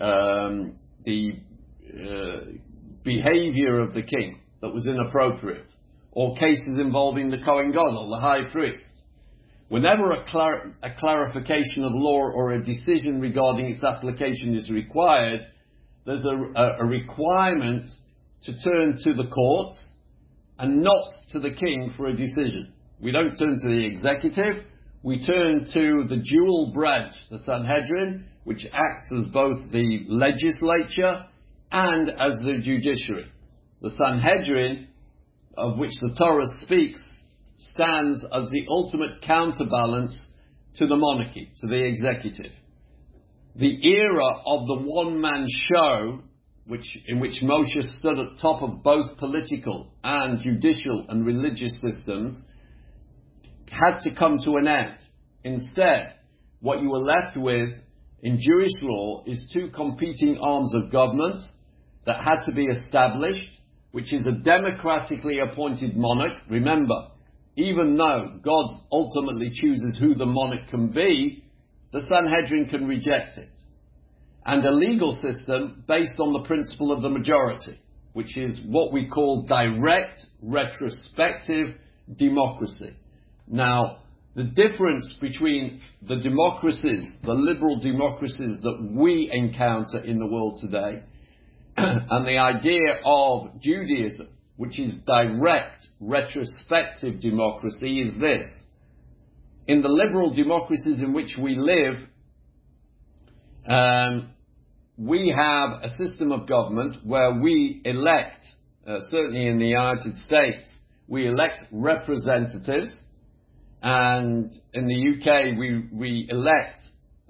behavior of the king that was inappropriate, or cases involving the Kohen Gadol, the high priest. Whenever a clarification of law or a decision regarding its application is required, there's a requirement to turn to the courts and not to the king for a decision. We don't turn to the executive, we turn to the dual branch, the Sanhedrin, which acts as both the legislature and as the judiciary. The Sanhedrin, of which the Torah speaks, stands as the ultimate counterbalance to the monarchy, to the executive. The era of the one-man show, in which Moshe stood at top of both political and judicial and religious systems, had to come to an end. Instead, what you were left with in Jewish law is two competing arms of government that had to be established, which is a democratically appointed monarch. Remember, even though God ultimately chooses who the monarch can be, the Sanhedrin can reject it. And a legal system based on the principle of the majority, which is what we call direct, retrospective democracy. Now, the difference between the democracies, the liberal democracies that we encounter in the world today, and the idea of Judaism, which is direct, retrospective democracy, is this. In the liberal democracies in which we live, we have a system of government where we elect, certainly in the United States, we elect representatives, and in the UK we elect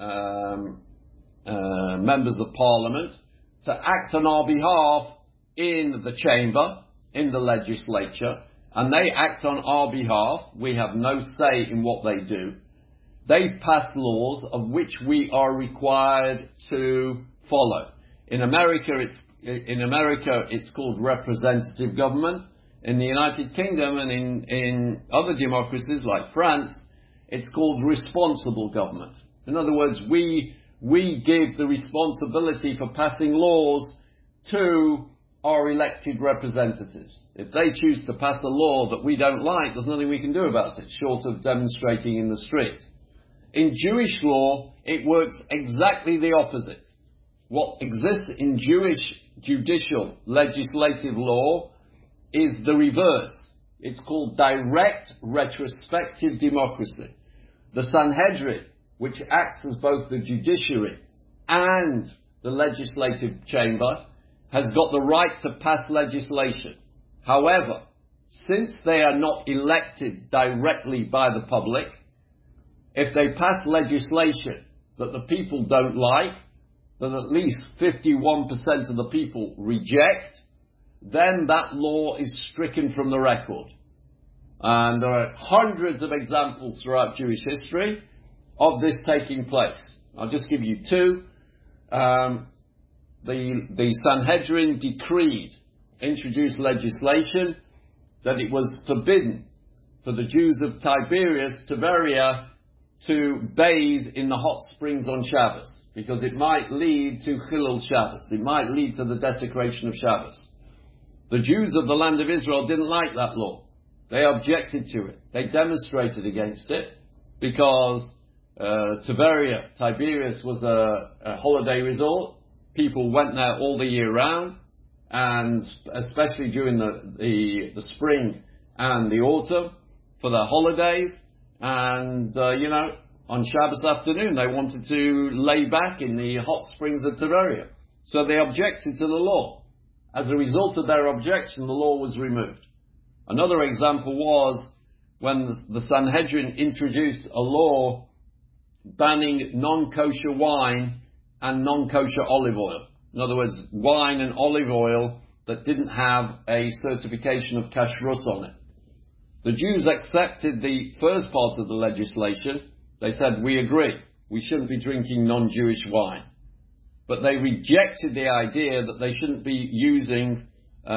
members of Parliament to act on our behalf in the chamber, in the legislature, and they act on our behalf. We have no say in what they do. They pass laws of which we are required to follow. In America, it's called representative government. In the United Kingdom and in other democracies like France, it's called responsible government. In other words, we give the responsibility for passing laws to our elected representatives. If they choose to pass a law that we don't like, there's nothing we can do about it, short of demonstrating in the street. In Jewish law, it works exactly the opposite. What exists in Jewish judicial legislative law is the reverse. It's called direct retrospective democracy. The Sanhedrin, which acts as both the judiciary and the legislative chamber, has got the right to pass legislation. However, since they are not elected directly by the public, if they pass legislation that the people don't like, that at least 51% of the people reject, then that law is stricken from the record. And there are hundreds of examples throughout Jewish history of this taking place. I'll just give you two. The Sanhedrin decreed, introduced legislation that it was forbidden for the Jews of Tiberias to bathe in the hot springs on Shabbos, because it might lead to Chilul Shabbos. It might lead to the desecration of Shabbos. The Jews of the land of Israel didn't like that law. They objected to it. They demonstrated against it because Tiberias was a holiday resort. People went there all the year round, and especially during the spring and the autumn for their holidays. And, on Shabbos afternoon, they wanted to lay back in the hot springs of Tiberias. So they objected to the law. As a result of their objection, the law was removed. Another example was when the Sanhedrin introduced a law banning non-kosher wine and non-kosher olive oil. In other words, wine and olive oil that didn't have a certification of kashrut on it. The Jews accepted the first part of the legislation. They said, we agree, we shouldn't be drinking non-Jewish wine. But they rejected the idea that they shouldn't be using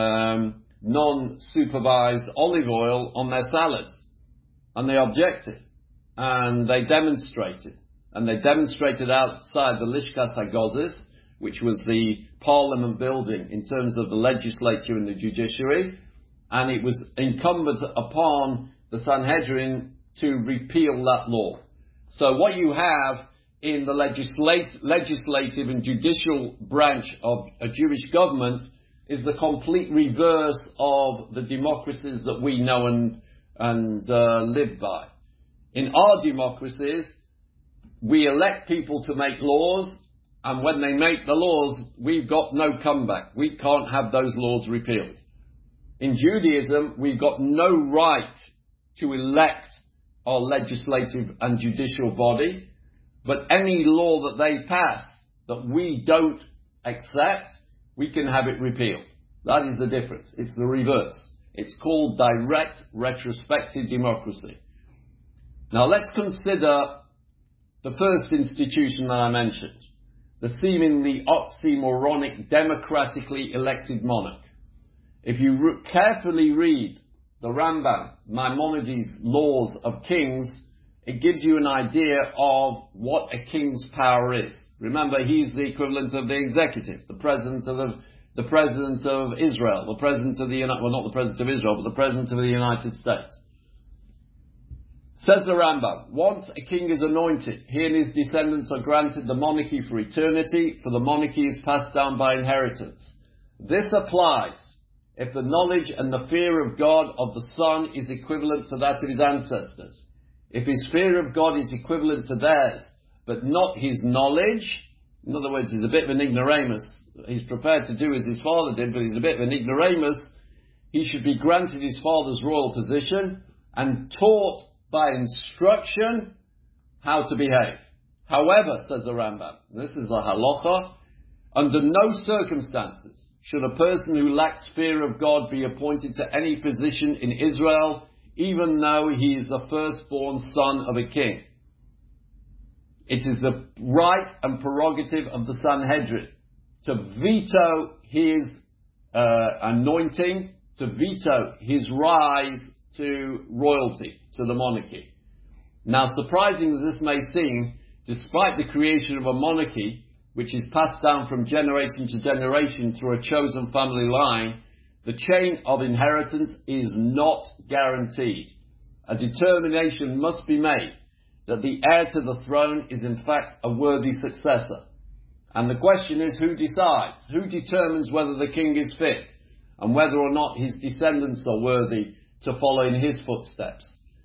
non-supervised olive oil on their salads. And they objected. And they demonstrated. And they demonstrated outside the Lishkas HaGozis, which was the parliament building in terms of the legislature and the judiciary. And it was incumbent upon the Sanhedrin to repeal that law. So what you have in the legislative and judicial branch of a Jewish government is the complete reverse of the democracies that we know and live by. In our democracies, we elect people to make laws, and when they make the laws, we've got no comeback. We can't have those laws repealed. In Judaism, we've got no right to elect our legislative and judicial body, but any law that they pass that we don't accept, we can have it repealed. That is the difference. It's the reverse. It's called direct retrospective democracy. Now let's consider the first institution that I mentioned, the seemingly oxymoronic democratically elected monarch. If you carefully read the Rambam, Maimonides' Laws of Kings, it gives you an idea of what a king's power is. Remember, he's the equivalent of the executive, the president of Israel, the president of not the president of Israel, but the president of the United States. Says the Rambam, once a king is anointed, he and his descendants are granted the monarchy for eternity, for the monarchy is passed down by inheritance. This applies if the knowledge and the fear of God of the son is equivalent to that of his ancestors. If his fear of God is equivalent to theirs, but not his knowledge, in other words, he's a bit of an ignoramus, he's prepared to do as his father did, but he's a bit of an ignoramus, he should be granted his father's royal position and taught by instruction how to behave. However, says the Rambam, this is a halacha, under no circumstances should a person who lacks fear of God be appointed to any position in Israel, even though he is the firstborn son of a king. It is the right and prerogative of the Sanhedrin to veto his anointing, to veto his rise to royalty, to the monarchy. Now, surprising as this may seem, despite the creation of a monarchy, which is passed down from generation to generation through a chosen family line, the chain of inheritance is not guaranteed. A determination must be made that the heir to the throne is in fact a worthy successor. And the question is, who decides? Who determines whether the king is fit and whether or not his descendants are worthy to follow in his footsteps?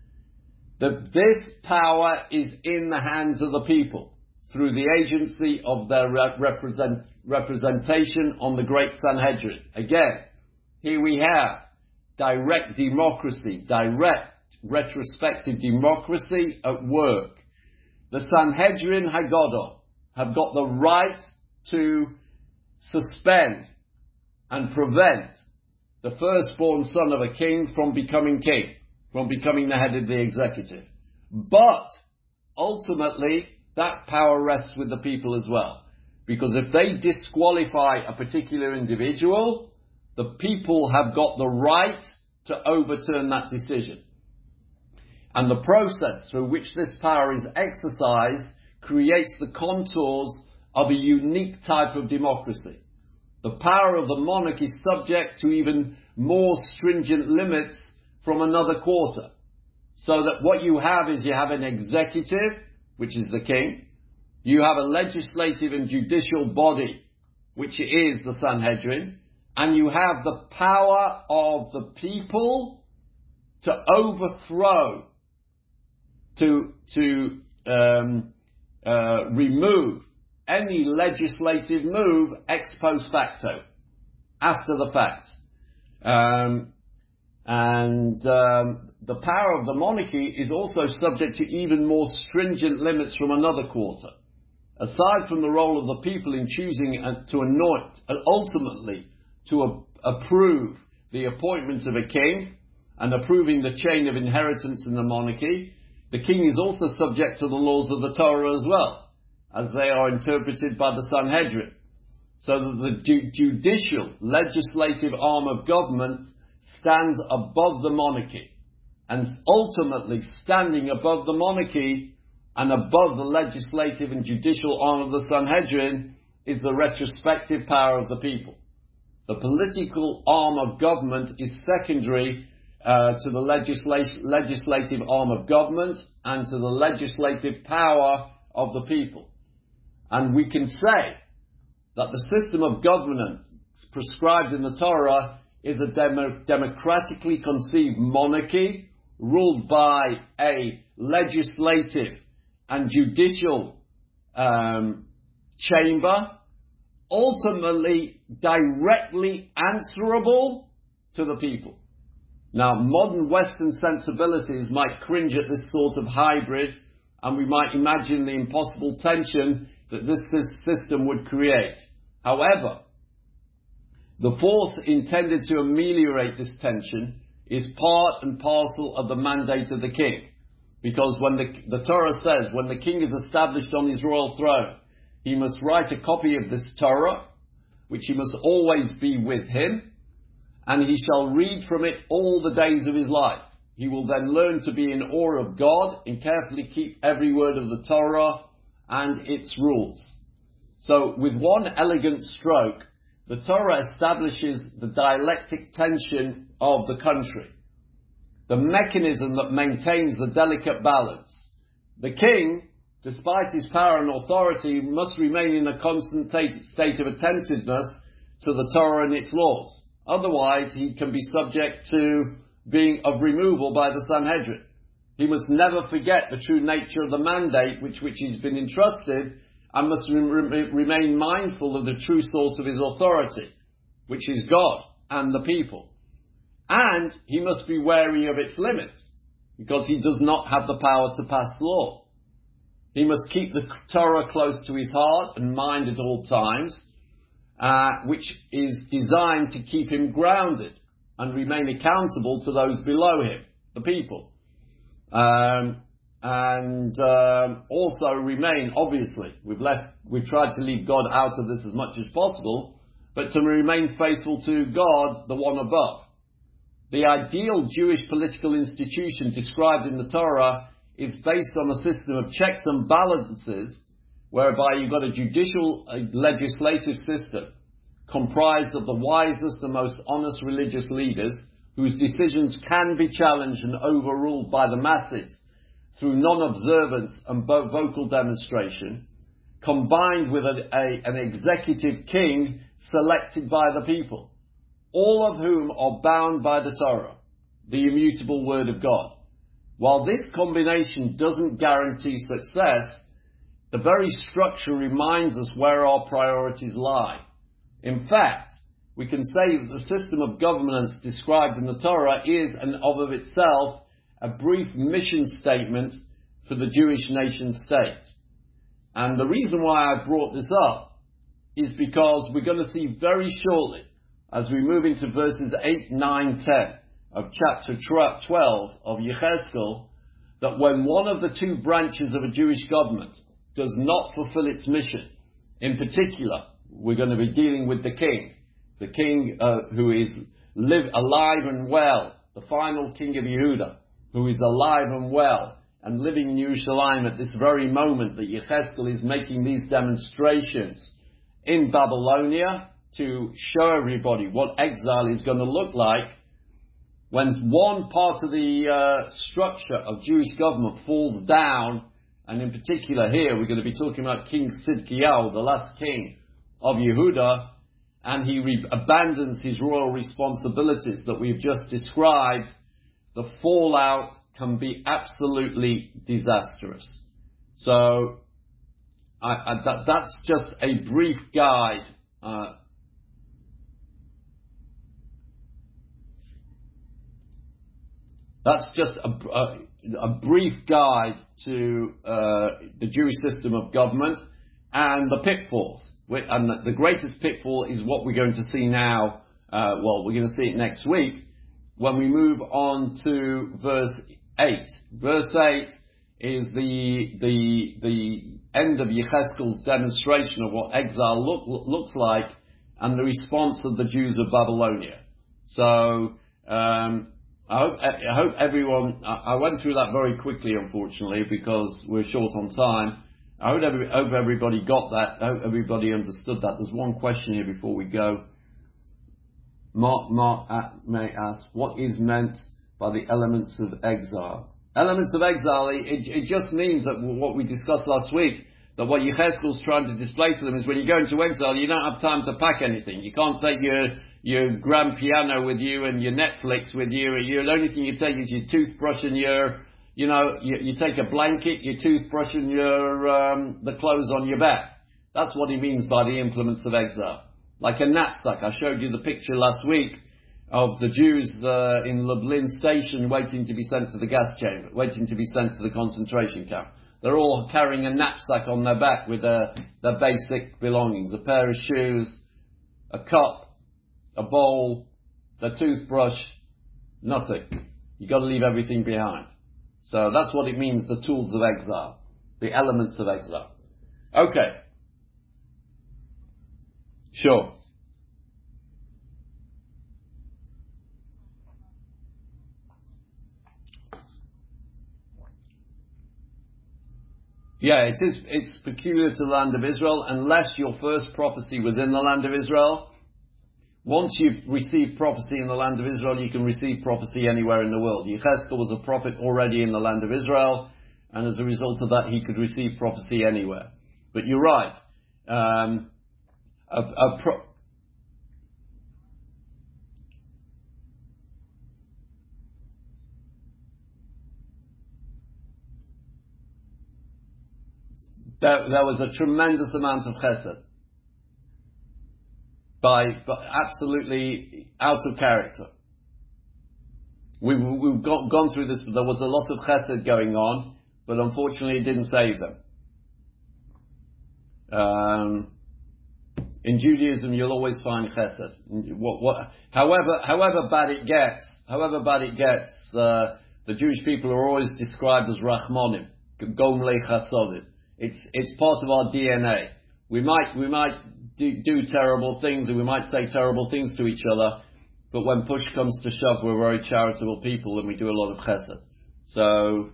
This power is in the hands of the people through the agency of their representation on the great Sanhedrin. Again, here we have direct democracy, direct retrospective democracy at work. The Sanhedrin Haggadah have got the right to suspend and prevent the firstborn son of a king from becoming king, from becoming the head of the executive. But ultimately, that power rests with the people as well. Because if they disqualify a particular individual, the people have got the right to overturn that decision. And the process through which this power is exercised creates the contours of a unique type of democracy. The power of the monarch is subject to even more stringent limits from another quarter. So that what you have is you have an executive, which is the king. You have a legislative and judicial body, which is the Sanhedrin. And you have the power of the people to overthrow, to remove any legislative move ex post facto, after the fact. The power of the monarchy is also subject to even more stringent limits from another quarter. Aside from the role of the people in choosing to anoint and ultimately to approve the appointment of a king and approving the chain of inheritance in the monarchy, the king is also subject to the laws of the Torah as well, as they are interpreted by the Sanhedrin. So that the judicial, legislative arm of government stands above the monarchy. And ultimately, standing above the monarchy and above the legislative and judicial arm of the Sanhedrin is the retrospective power of the people. The political arm of government is secondary to the legislative arm of government and to the legislative power of the people. And we can say that the system of governance prescribed in the Torah is a democratically conceived monarchy ruled by a legislative and judicial chamber, ultimately directly answerable to the people. Now, modern Western sensibilities might cringe at this sort of hybrid, and we might imagine the impossible tension that this system would create. However, the force intended to ameliorate this tension is part and parcel of the mandate of the king. Because when the Torah says, when the king is established on his royal throne, he must write a copy of this Torah, which he must always be with him, and he shall read from it all the days of his life. He will then learn to be in awe of God and carefully keep every word of the Torah and its rules. So with one elegant stroke, the Torah establishes the dialectic tension of the country, the mechanism that maintains the delicate balance. The king, despite his power and authority, must remain in a constant state of attentiveness to the Torah and its laws. Otherwise, he can be subject to being of removal by the Sanhedrin. He must never forget the true nature of the mandate which he's been entrusted, and must remain mindful of the true source of his authority, which is God and the people. And he must be wary of its limits, because he does not have the power to pass law. He must keep the Torah close to his heart and mind at all times, which is designed to keep him grounded and remain accountable to those below him, the people. Also remain, obviously, we've tried to leave God out of this as much as possible, but to remain faithful to God, the one above. The ideal Jewish political institution described in the Torah is based on a system of checks and balances, whereby you've got a judicial legislative system comprised of the wisest and most honest religious leaders, whose decisions can be challenged and overruled by the masses through non-observance and vocal demonstration, combined with an executive king selected by the people, all of whom are bound by the Torah, the immutable word of God. While this combination doesn't guarantee success, the very structure reminds us where our priorities lie. In fact, we can say that the system of governance described in the Torah is, and of itself, a brief mission statement for the Jewish nation state. And the reason why I brought this up is because we're going to see very shortly, as we move into verses 8, 9, 10 of chapter 12 of Yechezkel, that when one of the two branches of a Jewish government does not fulfill its mission, in particular, we're going to be dealing with the king who is alive and well, the final king of Yehuda, who is alive and well and living in Yerushalayim at this very moment that Yechezkel is making these demonstrations in Babylonia to show everybody what exile is going to look like. When one part of the structure of Jewish government falls down, and in particular here we're going to be talking about King Tzidkiyahu, the last king of Yehuda, and he abandons his royal responsibilities that we've just described, the fallout can be absolutely disastrous. So that's just a brief guide. That's just a brief guide to the Jewish system of government and the pitfalls. And the greatest pitfall is what we're going to see now. We're going to see it next week when we move on to verse 8. Verse 8 is the end of Yechezkel's demonstration of what exile looks like and the response of the Jews of Babylonia. So I hope everyone. I went through that very quickly, unfortunately, because we're short on time. I hope everybody got that. I hope everybody understood that. There's one question here before we go. Mark may ask, what is meant by the elements of exile? Elements of exile, it just means that what we discussed last week, that what Yechezkel's trying to display to them is when you go into exile, you don't have time to pack anything. You can't take your grand piano with you and your Netflix with you. The only thing you take is your toothbrush and you take a blanket, your toothbrush and the clothes on your back. That's what he means by the implements of exile. Like a knapsack. I showed you the picture last week of the Jews in Lublin station waiting to be sent to the gas chamber, waiting to be sent to the concentration camp. They're all carrying a knapsack on their back with their basic belongings. A pair of shoes, a cup, a bowl, their toothbrush, nothing. You've got to leave everything behind. So that's what it means, the tools of exile. The elements of exile. Okay. Sure. Yeah, it's peculiar to the land of Israel, unless your first prophecy was in the land of Israel. Once you've received prophecy in the land of Israel, you can receive prophecy anywhere in the world. Yechezkel was a prophet already in the land of Israel, and as a result of that, he could receive prophecy anywhere. But you're right. There was a tremendous amount of chesed. But absolutely out of character. We've gone through this, but there was a lot of chesed going on, but unfortunately it didn't save them. In Judaism, you'll always find chesed. However bad it gets, the Jewish people are always described as rachmanim, gomlei chasodim. It's part of our DNA. We might do terrible things, and we might say terrible things to each other, but when push comes to shove, we're very charitable people, and we do a lot of chesed. So,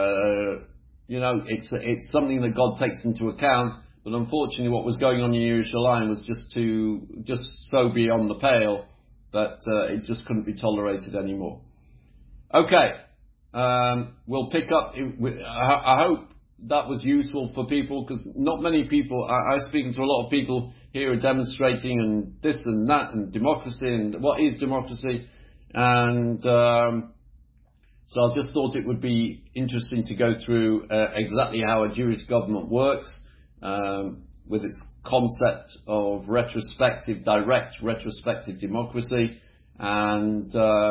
it's something that God takes into account. But unfortunately, what was going on in Yerushalayim was just so beyond the pale that it just couldn't be tolerated anymore. Okay, we'll pick up. I hope that was useful for people, because not many people. I'm speaking to a lot of people here are demonstrating and this and that and democracy and what is democracy, and so I just thought it would be interesting to go through exactly how a Jewish government works. With its concept of direct retrospective democracy, and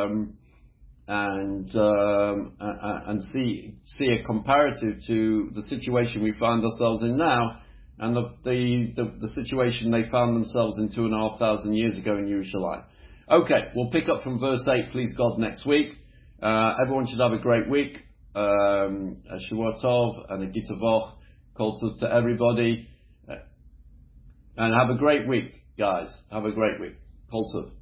see a comparative to the situation we find ourselves in now, and the situation they found themselves in 2,500 years ago in Yerushalayim. Okay, we'll pick up from verse 8, please God, next week. Everyone should have a great week. A Shavua Tov and a Gita Voch. Kol Tov to everybody. And have a great week, guys. Have a great week. Kol Tov.